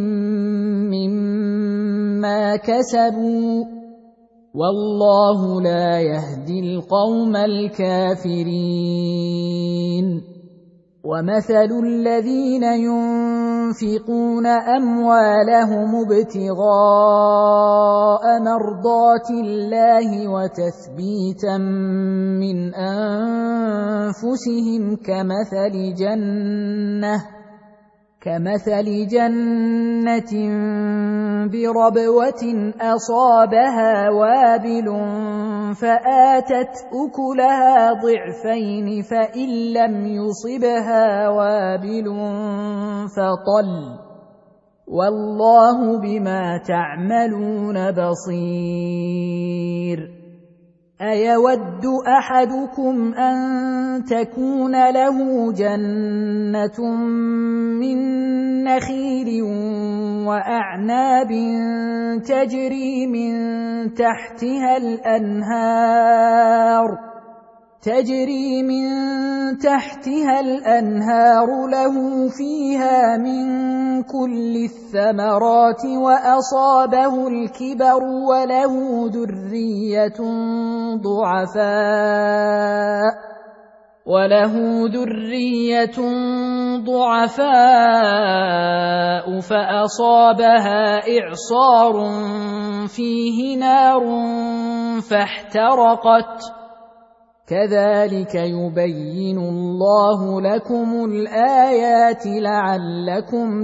مما كسبوا والله لا يهدي القوم الكافرين ومثل الذين ينفقون أموالهم ابتغاء مرضات الله وتثبيتا من أنفسهم كمثل جنة بربوة أصابها وابل فآتت أكلها ضعفين فإن لم يصبها وابل فطل والله بما تعملون بصير أيود أحدكم أن تكون له جنة من نخيل وأعناب تجري من تحتها الأنهار له فيها من كل الثمرات وأصابه الكبر وله ذرية ضعفاء فأصابها إعصار فيه نار فاحترقت كذلك يبين الله لكم الآيات لعلكم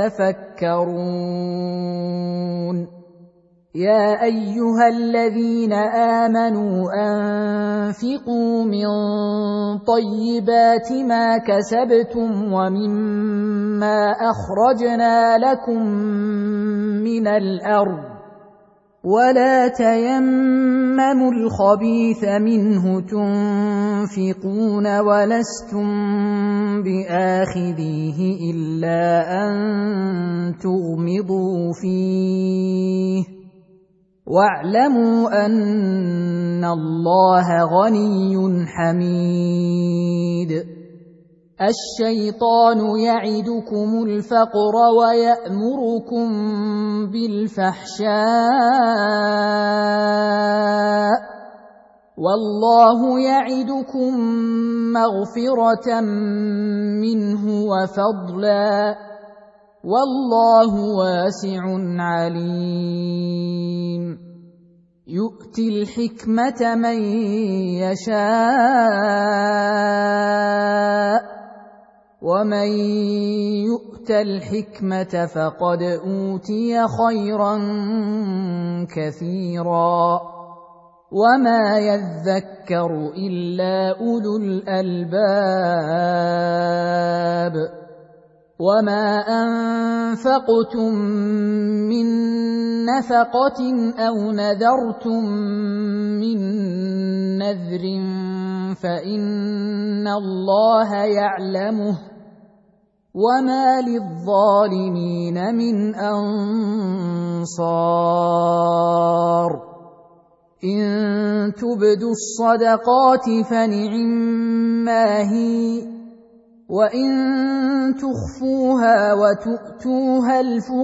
تتفكرون يا أيها الذين آمنوا أنفقوا من طيبات ما كسبتم ومما أخرجنا لكم من الأرض ولا تيمموا الخبيث منه تنفقون ولستم بآخذيه إلا أن تغمضوا فيه واعلموا أن الله غني حميد الشيطان يعدكم الفقر ويأمركم بالفحشاء والله يعدكم مغفرة منه وفضلا والله واسع عليم يؤتي الحكمة من يشاء ومن يؤت الحكمة فقد أوتي خيرا كثيرا وما يذكر إلا أولو الألباب وما أنفقتم من نفقة أو نذرتم من نذر فإن الله يعلمه وما للظالمين من أنصار إن تبدوا الصدقات فنعما هي وإن تخفوها وتؤتوها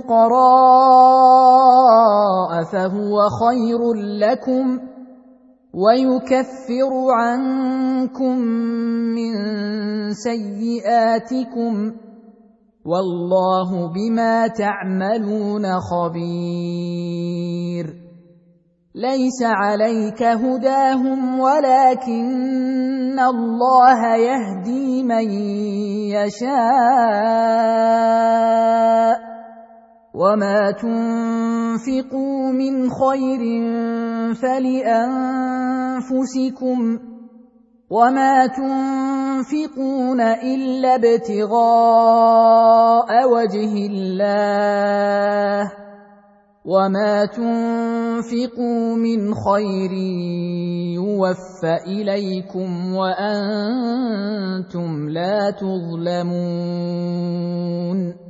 الفقراء فهو خير لكم ويكفر عنكم من سيئاتكم والله بما تعملون خبير ليس عليك هداهم ولكن الله يهدي من يشاء وما تنفقوا من خير فلأنفسكم وما تنفقون إلا ابتغاء وجه الله وما تنفقوا من خير يوفى إليكم وأنتم لا تظلمون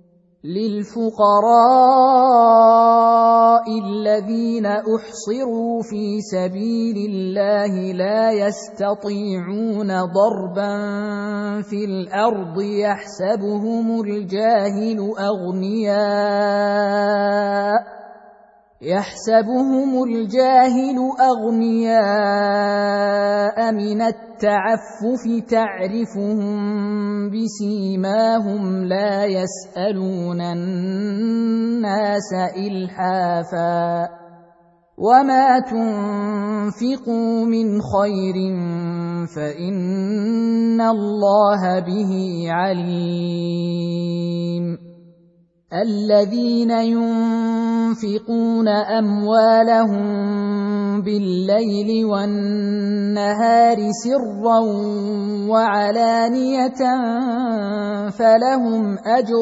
للفقراء الذين أحصروا في سبيل الله لا يستطيعون ضربا في الأرض يحسبهم الجاهل أغنياء من التعفف تعرفهم بسيماهم لا يسألون الناس إلحافا وما تنفقوا من خير فإن الله به عليم الذين ينفقون أموالهم بالليل والنهار سرا وعلانية فلهم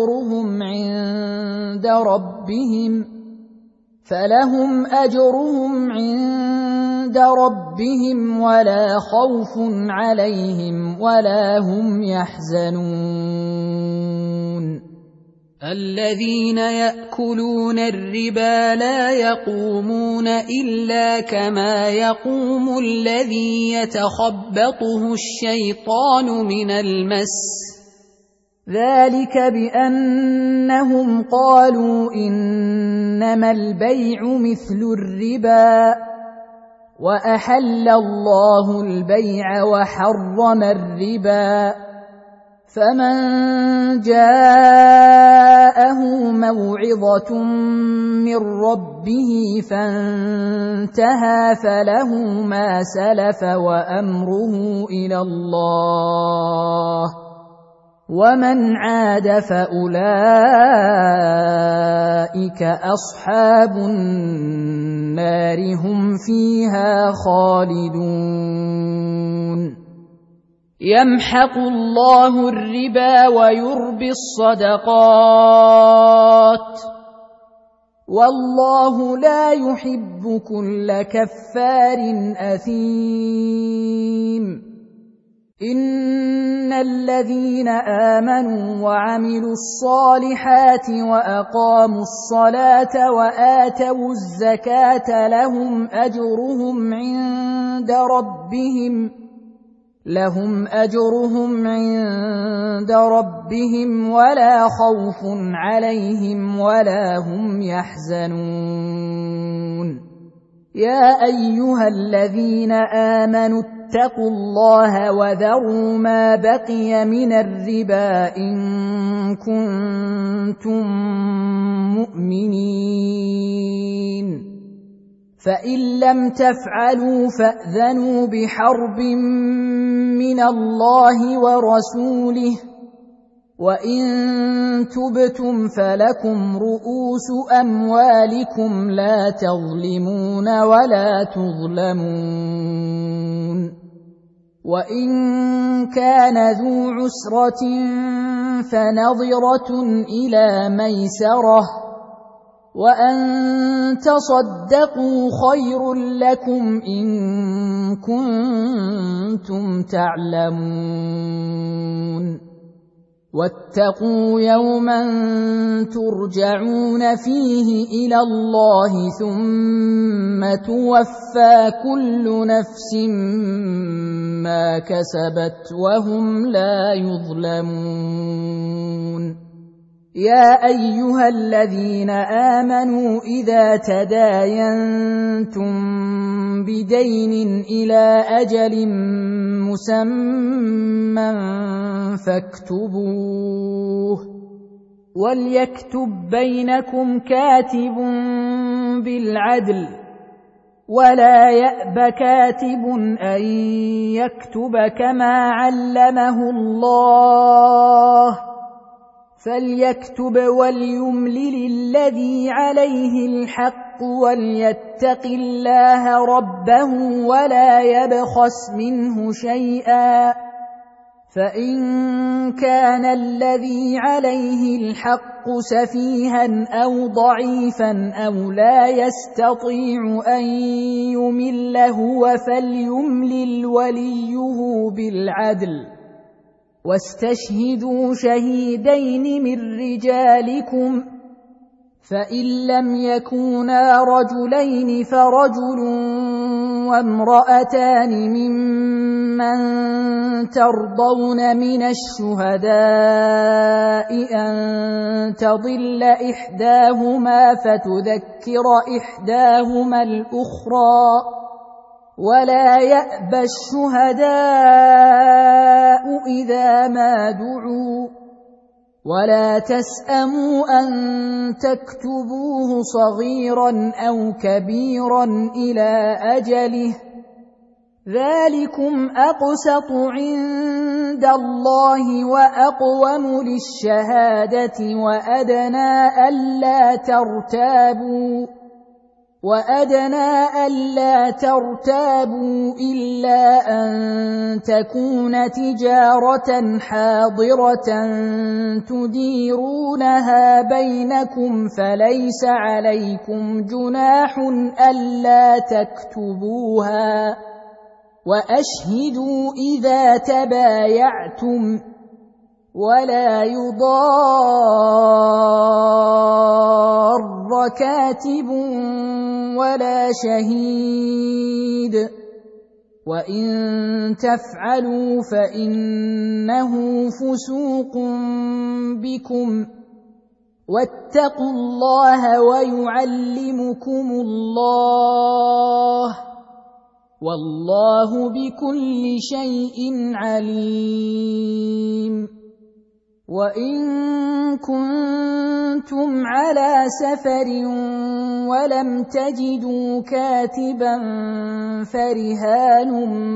أجرهم عند ربهم ولا خوف عليهم ولا هم يحزنون الذين يأكلون الربا لا يقومون إلا كما يقوم الذي يتخبطه الشيطان من المس ذلك بأنهم قالوا إنما البيع مثل الربا وأحل الله البيع وحرم الربا فمن جاءه موعظة من ربه فانتهى فله ما سلف وأمره إلى الله ومن عاد فأولئك أصحاب النار هم فيها خالدون يمحق الله الربا ويربي الصدقات والله لا يحب كل كفار أثيم إن الذين آمنوا وعملوا الصالحات وأقاموا الصلاة وآتوا الزكاة لهم أجرهم عند ربهم ولا خوف عليهم ولا هم يحزنون يا أيها الذين آمنوا اتقوا الله وذروا ما بقي من الربا إن كنتم مؤمنين فإن لم تفعلوا فأذنوا بحرب من الله ورسوله وإن تبتم فلكم رؤوس أموالكم لا تظلمون ولا تظلمون وإن كان ذو عسرة فنظرة إلى ميسرة وأن تصدقوا خير لكم إن كنتم تعلمون واتقوا يوما ترجعون فيه إلى الله ثم توفى كل نفس ما كسبت وهم لا يظلمون يا أيها الذين آمنوا إذا تداينتم بدين إلى أجل مسمى فاكتبوه وليكتب بينكم كاتب بالعدل ولا يأب كاتب أن يكتب كما علمه الله فليكتب وليملل الذي عليه الحق وليتق الله ربه ولا يبخس منه شيئا فإن كان الذي عليه الحق سفيها أو ضعيفا أو لا يستطيع أن يمل هو فليملل وليه بالعدل واستشهدوا شهيدين من رجالكم فإن لم يكونا رجلين فرجل وامرأتان ممن ترضون من الشهداء أن تضل إحداهما فتذكر إحداهما الأخرى ولا يأبى الشهداء إذا ما دعوا ولا تسأموا أن تكتبوه صغيرا أو كبيرا إلى أجله ذلكم أقسط عند الله وأقوم للشهادة وأدنى ألا ترتابوا إلا أن تكون تجارة حاضرة تديرونها بينكم فليس عليكم جناح ألا تكتبوها وأشهدوا إذا تبايعتم ولا يضار كاتب ولا شهيد وإن تفعلوا فإنه فسوق بكم واتقوا الله ويعلمكم الله والله بكل شيء عليم وإن كنتم على سفر ولم تجدوا كاتبا فرهان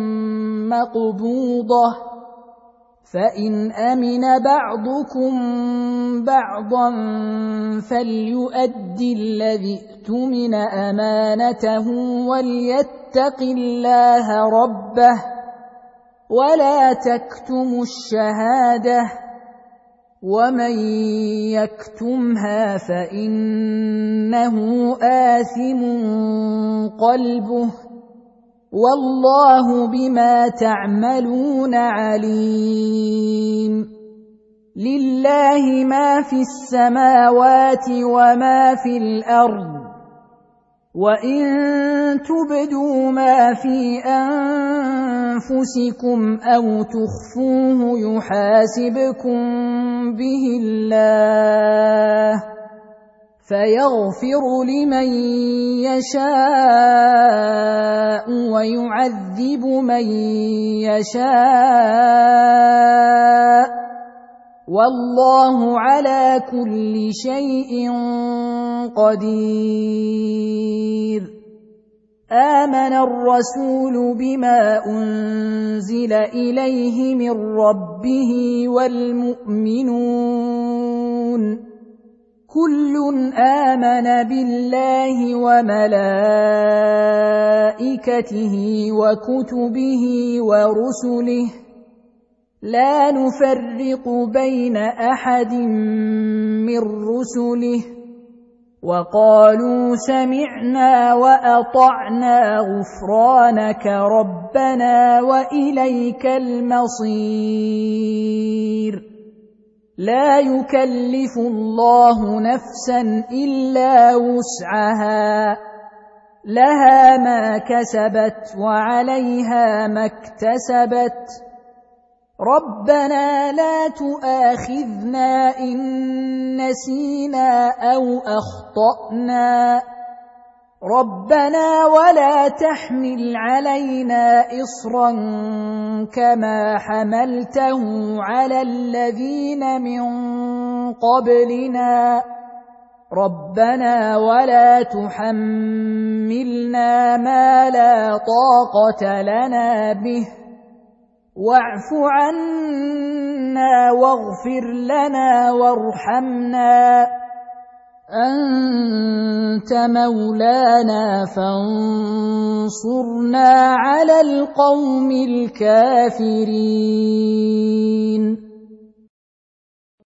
مقبوضة فإن أمن بعضكم بعضا فليؤدي الذي اؤتمن أمانته وليتق الله ربه ولا تكتموا الشهادة ومن يكتمها فإنه آثم قلبه والله بما تعملون عليم لله ما في السماوات وما في الأرض وإن تبدوا ما في أنفسكم أو تخفوه يحاسبكم به الله فيغفر لمن يشاء ويعذب من يشاء والله على كل شيء قدير آمن الرسول بما أنزل إليه من ربه والمؤمنون كل آمن بالله وملائكته وكتبه ورسله لا نفرق بين أحد من رسله وقالوا سمعنا وأطعنا غفرانك ربنا وإليك المصير. لا يكلف الله نفسا إلا وسعها، لها ما كسبت وعليها ما اكتسبت. ربنا لا تؤاخذنا إن نسينا أو أخطأنا، ربنا ولا تحمل علينا إصرا كما حملته على الذين من قبلنا، ربنا ولا تحملنا ما لا طاقة لنا به، واعف عنا واغفر لنا وارحمنا، أنت مولانا فانصرنا على القوم الكافرين.